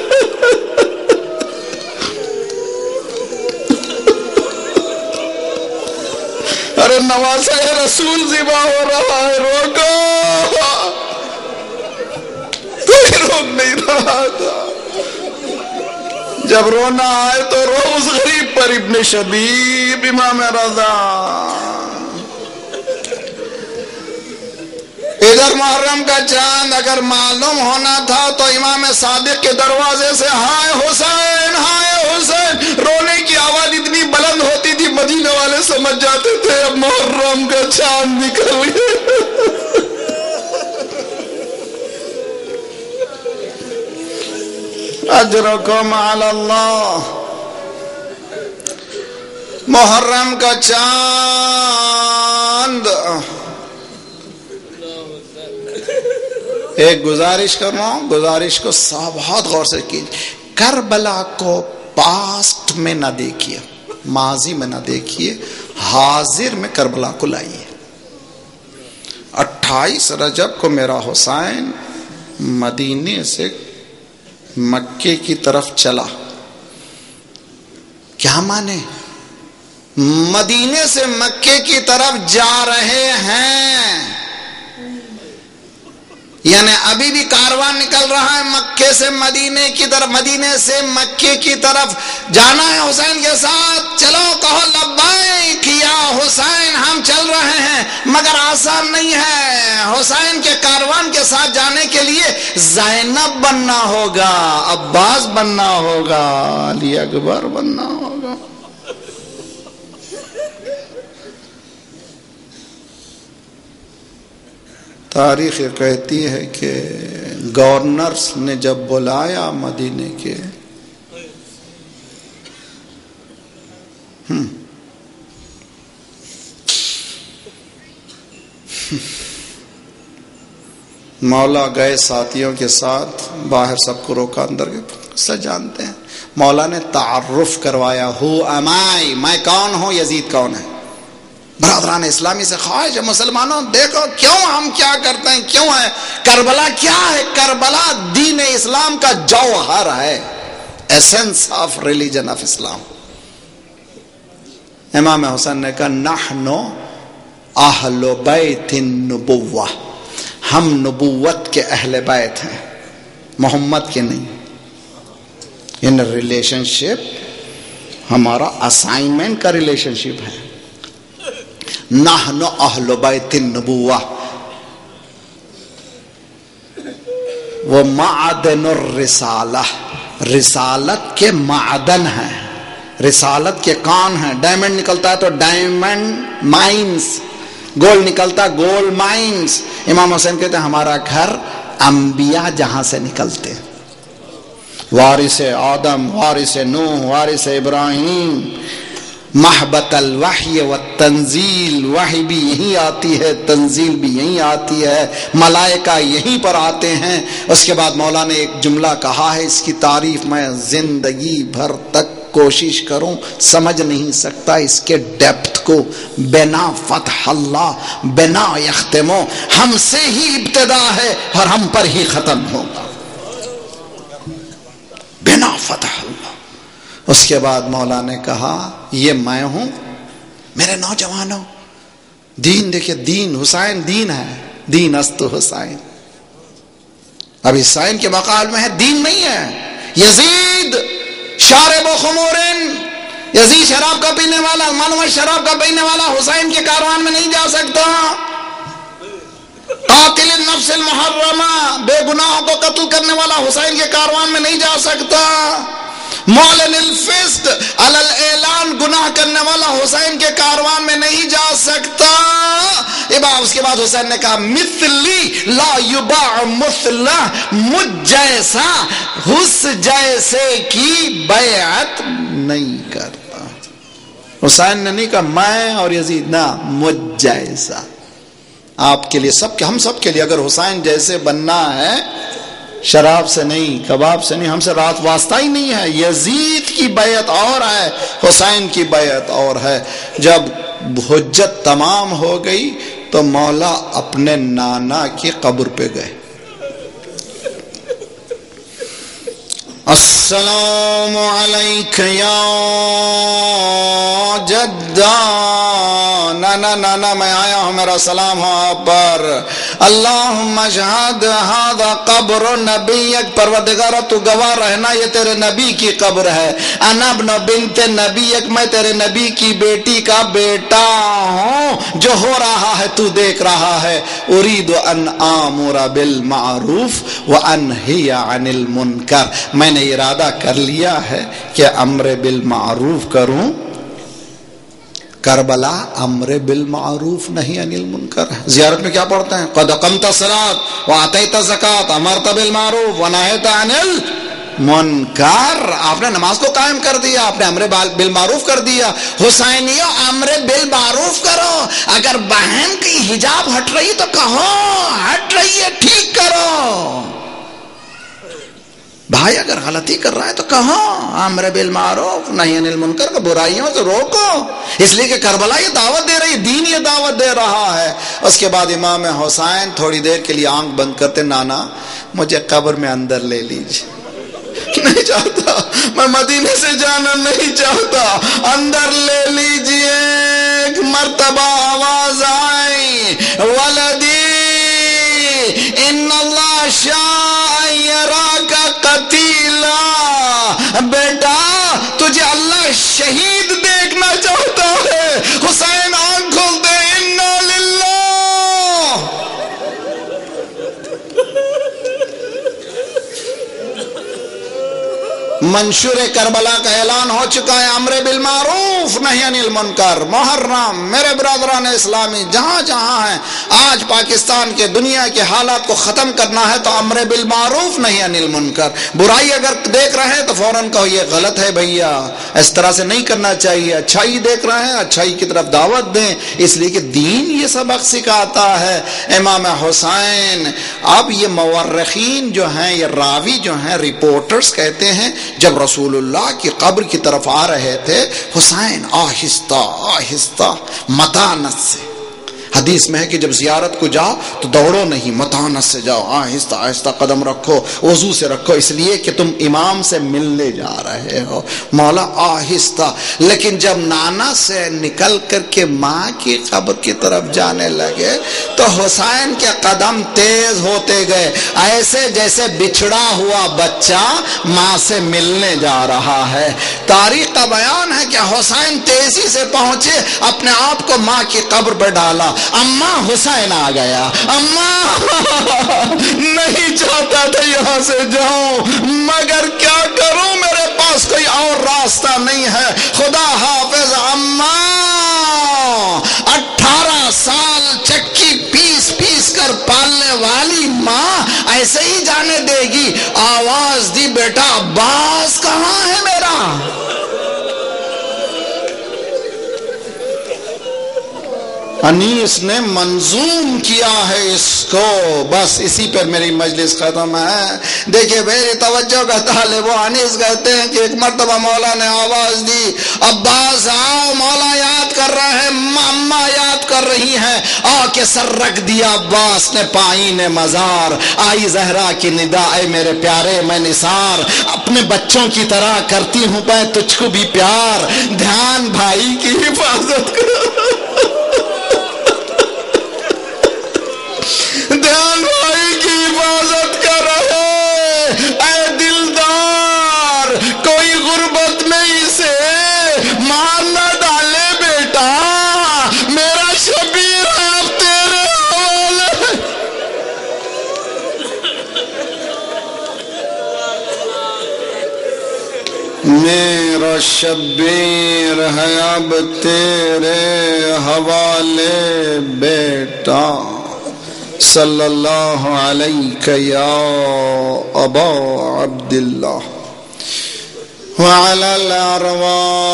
ارے نواسہ رسول ذبح ہو رہا ہے، روکو، کوئی روک نہیں رہا تھا. جب رونا آئے تو رو اس غریب پر. ابن شبیب امام رضا ادھر محرم کا چاند اگر معلوم ہونا تھا تو امام صادق کے دروازے سے ہائے حسین ہائے حسین، رونے کی آواز اتنی بلند ہوتی تھی مدینے والے سمجھ جاتے تھے اب محرم کا چاند نکل گیا. اجرکم علی اللہ. محرم کا چاند. ایک گزارش کر رہا ہوں، گزارش کو بہت غور سے کیجیے. کربلا کو پاسٹ میں نہ دیکھیے، ماضی میں نہ دیکھیے، حاضر میں کربلا کو لائیے. 28 رجب کو میرا حسین مدینے سے مکے کی طرف چلا. کیا مانے؟ مدینے سے مکے کی طرف جا رہے ہیں، یعنی ابھی بھی کاروان نکل رہا ہے مکے سے مدینے کی طرف، مدینے سے مکے کی طرف جانا ہے حسین کے ساتھ۔ چلو کہو لبیک یا حسین، ہم چل رہے ہیں، مگر آسان نہیں ہے۔ حسین کے کاروان کے ساتھ جانے کے لیے زینب بننا ہوگا، عباس بننا ہوگا، علی اکبر بننا ہوگا۔ تاریخ کہتی ہے کہ گورنرز نے جب بلایا مدینے کے، مولا گئے ساتھیوں کے ساتھ، باہر سب کو روکا، اندر گئے، سب جانتے ہیں۔ مولا نے تعارف کروایا، ہو امائی، میں کون ہوں، یزید کون ہے۔ برادران اسلامی سے خواہش ہے مسلمانوں، دیکھو کیوں ہم کیا کرتے ہیں، کیوں ہے کربلا، کیا ہے کربلا؟ دین اسلام کا جوہر ہے، essence of religion of Islam. امام حسین نے کہا نحن اہل بیت النبوہ، ہم نبوت کے اہل بیت ہیں، محمد کے نہیں۔ ان ریلیشن شپ ہمارا اسائنمنٹ کا ریلیشن شپ ہے۔ نحن اہل بیت النبوہ، وہ معدن الرسالہ، رسالت کے معدن ہیں، رسالت کے کان ہیں۔ ڈائمنڈ نکلتا ہے تو ڈائمنڈ مائنز، گولڈ نکلتا گولڈ مائنز۔ امام حسین کہتے ہیں ہمارا گھر انبیاء جہاں سے نکلتے، وارث آدم، وارث نوح، وارث ابراہیم، محبت الوحی والتنزیل، وحی بھی یہیں آتی ہے، تنزیل بھی یہیں آتی ہے، ملائکہ یہیں پر آتے ہیں۔ اس کے بعد مولا نے ایک جملہ کہا ہے، اس کی تعریف میں زندگی بھر تک کوشش کروں سمجھ نہیں سکتا اس کے ڈیپتھ کو۔ بنا فتح اللہ بنا یختمو، ہم سے ہی ابتدا ہے اور ہم پر ہی ختم ہوگا، بنا فتح اللہ۔ اس کے بعد مولا نے کہا یہ میں ہوں، میرے نوجوانوں، دین دیکھیں، دین حسین دین ہے، دین است حسین۔ اب حسین کے مقال میں ہے، دین نہیں ہے۔ یزید شارب و خمورن، یزید شراب کا پینے والا، منوش شراب کا پینے والا حسین کے کاروان میں نہیں جا سکتا۔ قاتل النفس المحرمہ، بے گناہوں کو قتل کرنے والا حسین کے کاروان میں نہیں جا سکتا۔ معلن الفسق علی الاعلان، گناہ کرنے والا حسین کے کاروان میں نہیں جا سکتا۔ اس کے بعد حسین نے کہا مثلی لا یباع مثلہ، مجھ جیسا اس جیسے کی بیعت نہیں کرتا۔ حسین نے نہیں کہا میں اور یزید، نہ مجھ جیسا۔ آپ کے لیے، سب کے، ہم سب کے لیے اگر حسین جیسے بننا ہے، شراب سے نہیں، کباب سے نہیں، ہم سے رات واسطہ ہی نہیں ہے۔ یزید کی بیعت اور ہے، حسین کی بیعت اور ہے۔ جب حجت تمام ہو گئی تو مولا اپنے نانا کی قبر پہ گئے۔ السلام علیک یا جدہ، نانا نانا میں آیا ہوں، میرا سلام ہو آپ پر۔ اللہم اشہد ھذا قبر نبیک، پروردگارہ تو گواہ رہنا یہ تیرے نبی کی قبر ہے۔ انا ابن بنت نبیک، میں تیرے نبی کی بیٹی کا بیٹا ہوں، جو ہو رہا ہے تو دیکھ رہا ہے۔ ارید ان آمر بالمعروف وانہی عن المنکر، میں نے ارادہ کر لیا ہے کہ امر بالمعروف کروں۔ کربلا امر بالمعروف نہیں عن المنکر ہے۔ زیارت میں کیا پڑھتے ہیں؟ قد اقمت الصلاۃ واتیت الزکاۃ امرت بالمعروف ونہیت عن المنکر، آپ نے نماز کو قائم کر دیا، آپ نے امر بالمعروف کر دیا۔ حسینیوں امر بالمعروف کرو، اگر بہن کی حجاب ہٹ رہی تو کہو ہٹ رہی ہے، ٹھیک کرو۔ بھائی اگر غلطی کر رہا ہے تو کہو امر بالمعروف نہی عن المنکر، کو برائیوں سے روکو، اس لیے کہ کربلا یہ دعوت دے رہی، دین یہ دعوت دے رہا ہے۔ اس کے بعد امام حسین تھوڑی دیر کے لیے آنکھ بند کرتے، نانا مجھے قبر میں اندر لے لیجیے، نہیں چاہتا، میں مدینے سے جانا نہیں چاہتا، اندر لے لیجیے۔ بیٹا تجھے اللہ شہید دیکھنا چاہتا ہے، حسین آنکھ کھول دے، انا للہ۔ منشور کربلا کا اعلان ہو چکا ہے، امر بالمعروف نہی عن المنکر۔ محرم میرے برادران اسلامی جہاں جہاں ہیں، آج پاکستان کے دنیا کے حالات کو ختم کرنا ہے تو امر بالمعروف نہی عن المنکر۔ برائی اگر دیکھ رہے ہیں تو فوراً کہو یہ غلط ہے بھیا، اس طرح سے نہیں کرنا چاہیے۔ اچھائی دیکھ رہے ہیں، اچھائی کی طرف دعوت دیں، اس لیے کہ دین یہ سبق سکھاتا ہے۔ امام حسین، اب یہ مورخین جو ہیں، یہ راوی جو ہیں، رپورٹرز کہتے ہیں جب رسول اللہ کی قبر کی طرف آ رہے تھے، حسین آہستہ آہستہ متانت سے، حدیث میں ہے کہ جب زیارت کو جاؤ تو دوڑو نہیں، متانت سے جاؤ، آہستہ آہستہ قدم رکھو، وضو سے رکھو، اس لیے کہ تم امام سے ملنے جا رہے ہو۔ مولا آہستہ، لیکن جب نانا سے نکل کر کے ماں کی قبر کی طرف جانے لگے تو حسین کے قدم تیز ہوتے گئے، ایسے جیسے بچھڑا ہوا بچہ ماں سے ملنے جا رہا ہے۔ تاریخ کا بیان ہے کہ حسین تیزی سے پہنچے، اپنے آپ کو ماں کی قبر پر ڈالا، اماں حسین آ گیا، اماں نہیں چاہتا تھا یہاں سے جاؤں مگر کیا کروں، میرے پاس کوئی اور راستہ نہیں ہے، خدا حافظ اماں۔ 18 سال چکی پیس پیس کر پالنے والی ماں ایسے ہی جانے دے گی؟ آواز دی، بیٹا عباس کہاں ہے میرا؟ انیس نے منظوم کیا ہے اس کو، بس اسی پر میری مجلس ختم ہے۔ دیکھیں میری توجہ کا طالب، وہ انیس کہتے ہیں کہ ایک مرتبہ مولا نے آواز دی، عباس آؤ، مولا یاد کر رہے ہیں، اماں یاد کر رہی ہیں، آ کے سر رکھ دیا عباس نے پائین مزار، آئی زہرا کی ندا، اے میرے پیارے میں نثار، اپنے بچوں کی طرح کرتی ہوں میں تجھ کو بھی پیار، دھیان بھائی کی حفاظت کرو، دھیان بھائی کی حفاظت کر رہے، اے دلدار کوئی غربت میں اسے مار نہ ڈالے بیٹا، میرا شبیر اب تیرے حوالے۔ میرا شبیر ہے اب تیرے حوالے بیٹا، صلی اللہ علیہ یا ابا عبداللہ وعلی الارواح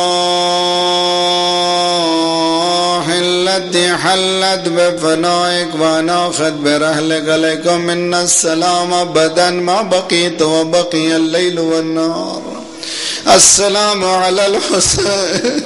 التي حلت بفنائك وناخذ برحلك عليكم من السلام ابدا ما بقيت وبقي الليل والنهار، السلام على الحسين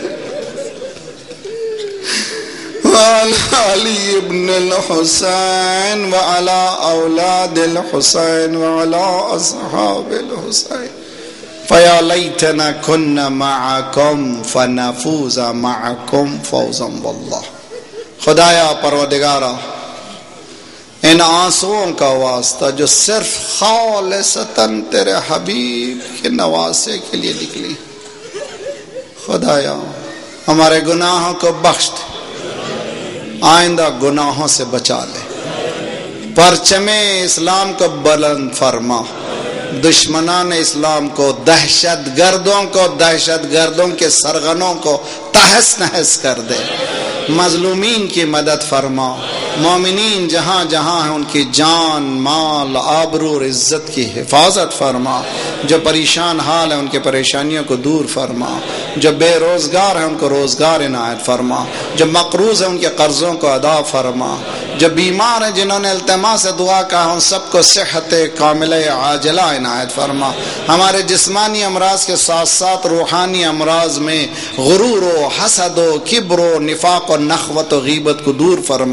وعلى علي بن الحسين وعلى أولاد الحسين وعلى أصحاب الحسين، فيا ليتنا كنا معكم فنفوز معكم فوزا والله۔ خدایا پروردگارا، ان آنسوؤں کا واسطہ جو صرف خالصتاً تیرے حبیب کے نواسے کے لیے نکلی، خدایا ہمارے گناہوں کو بخش دے، آئندہ گناہوں سے بچا لے، پرچم اسلام کو بلند فرما، دشمنان اسلام کو، دہشت گردوں کے سرغنوں کو تہس نہس کر دے، مظلومین کی مدد فرما، مومنین جہاں جہاں ہیں ان کی جان مال آبرو اور عزت کی حفاظت فرما، جو پریشان حال ہیں ان کے پریشانیوں کو دور فرما، جو بے روزگار ہیں ان کو روزگار عنایت فرما، جو مقروض ہیں ان کے قرضوں کو ادا فرما، جو بیمار ہیں جنہوں نے التماس سے دعا کہا ان سب کو صحت کاملہ عاجلہ عنایت فرما، ہمارے جسمانی امراض کے ساتھ ساتھ روحانی امراض میں غرور و حسد و کبر و نفاق و نخوت و غیبت کو دور فرما،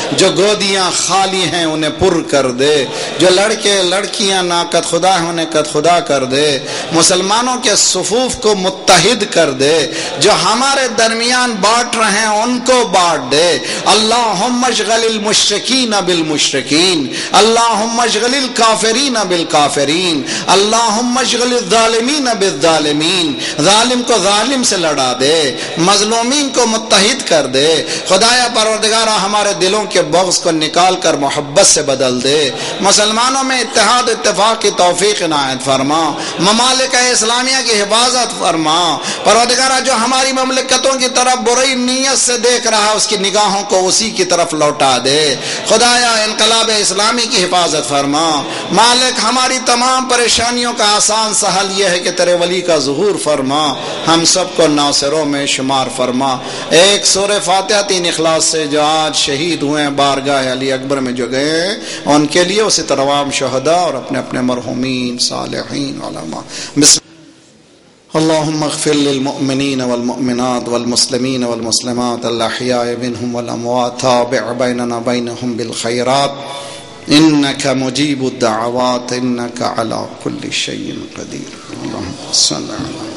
جو گودیاں خالی ہیں انہیں پر کر دے، جو لڑکے لڑکیاں ناقد خدا ہیں انہیں قد خدا کر دے، مسلمانوں کے صفوف کو متحد کر دے، جو ہمارے درمیان بانٹ رہے ہیں ان کو بانٹ دے۔ اللہم اشغل المشرکین بالمشرکین، اللہم اشغل الکافرین بالکافرین، اللہم اشغل الظالمین بالظالمین، ظالم کو ظالم سے لڑا دے، مظلومین کو متحد کر دے۔ خدایا پروردگارہ ہمارے دلوں کے بغض کو نکال کر محبت سے بدل دے، مسلمانوں میں اتحاد اتفاق کی توفیق عنایت فرما، ممالک اسلامیہ کی حفاظت فرما۔ پروردگارہ جو ہماری مملکتوں کی طرف بری نیت سے دیکھ رہا ہے اس کی نگاہوں کو اسی کی طرف لوٹا دے۔ خدایا انقلاب اسلامی کی حفاظت فرما۔ مالک ہماری تمام پریشانیوں کا آسان سہل یہ ہے کہ تیرے ولی کا ظہور فرما، ہم سب کو ناصروں میں شمار فرما۔ ایک سورہ فاتحہ 3 اخلاص سے جو آج شہید ہوئے ہیں بارگاہ علی اکبر میں جو گئے ہیں ان کے لیے، اسی طرح تمام شہداء اور اپنے اپنے مرحومین صالحین علماء۔ بسم اللهم اغفر للمؤمنين والمؤمنات والمسلمين والمسلمات الأحياء منهم والأموات، تابع بيننا بينهم بالخيرات إنك مجيب الدعوات إنك على كل شيء قدير. اللهم صل على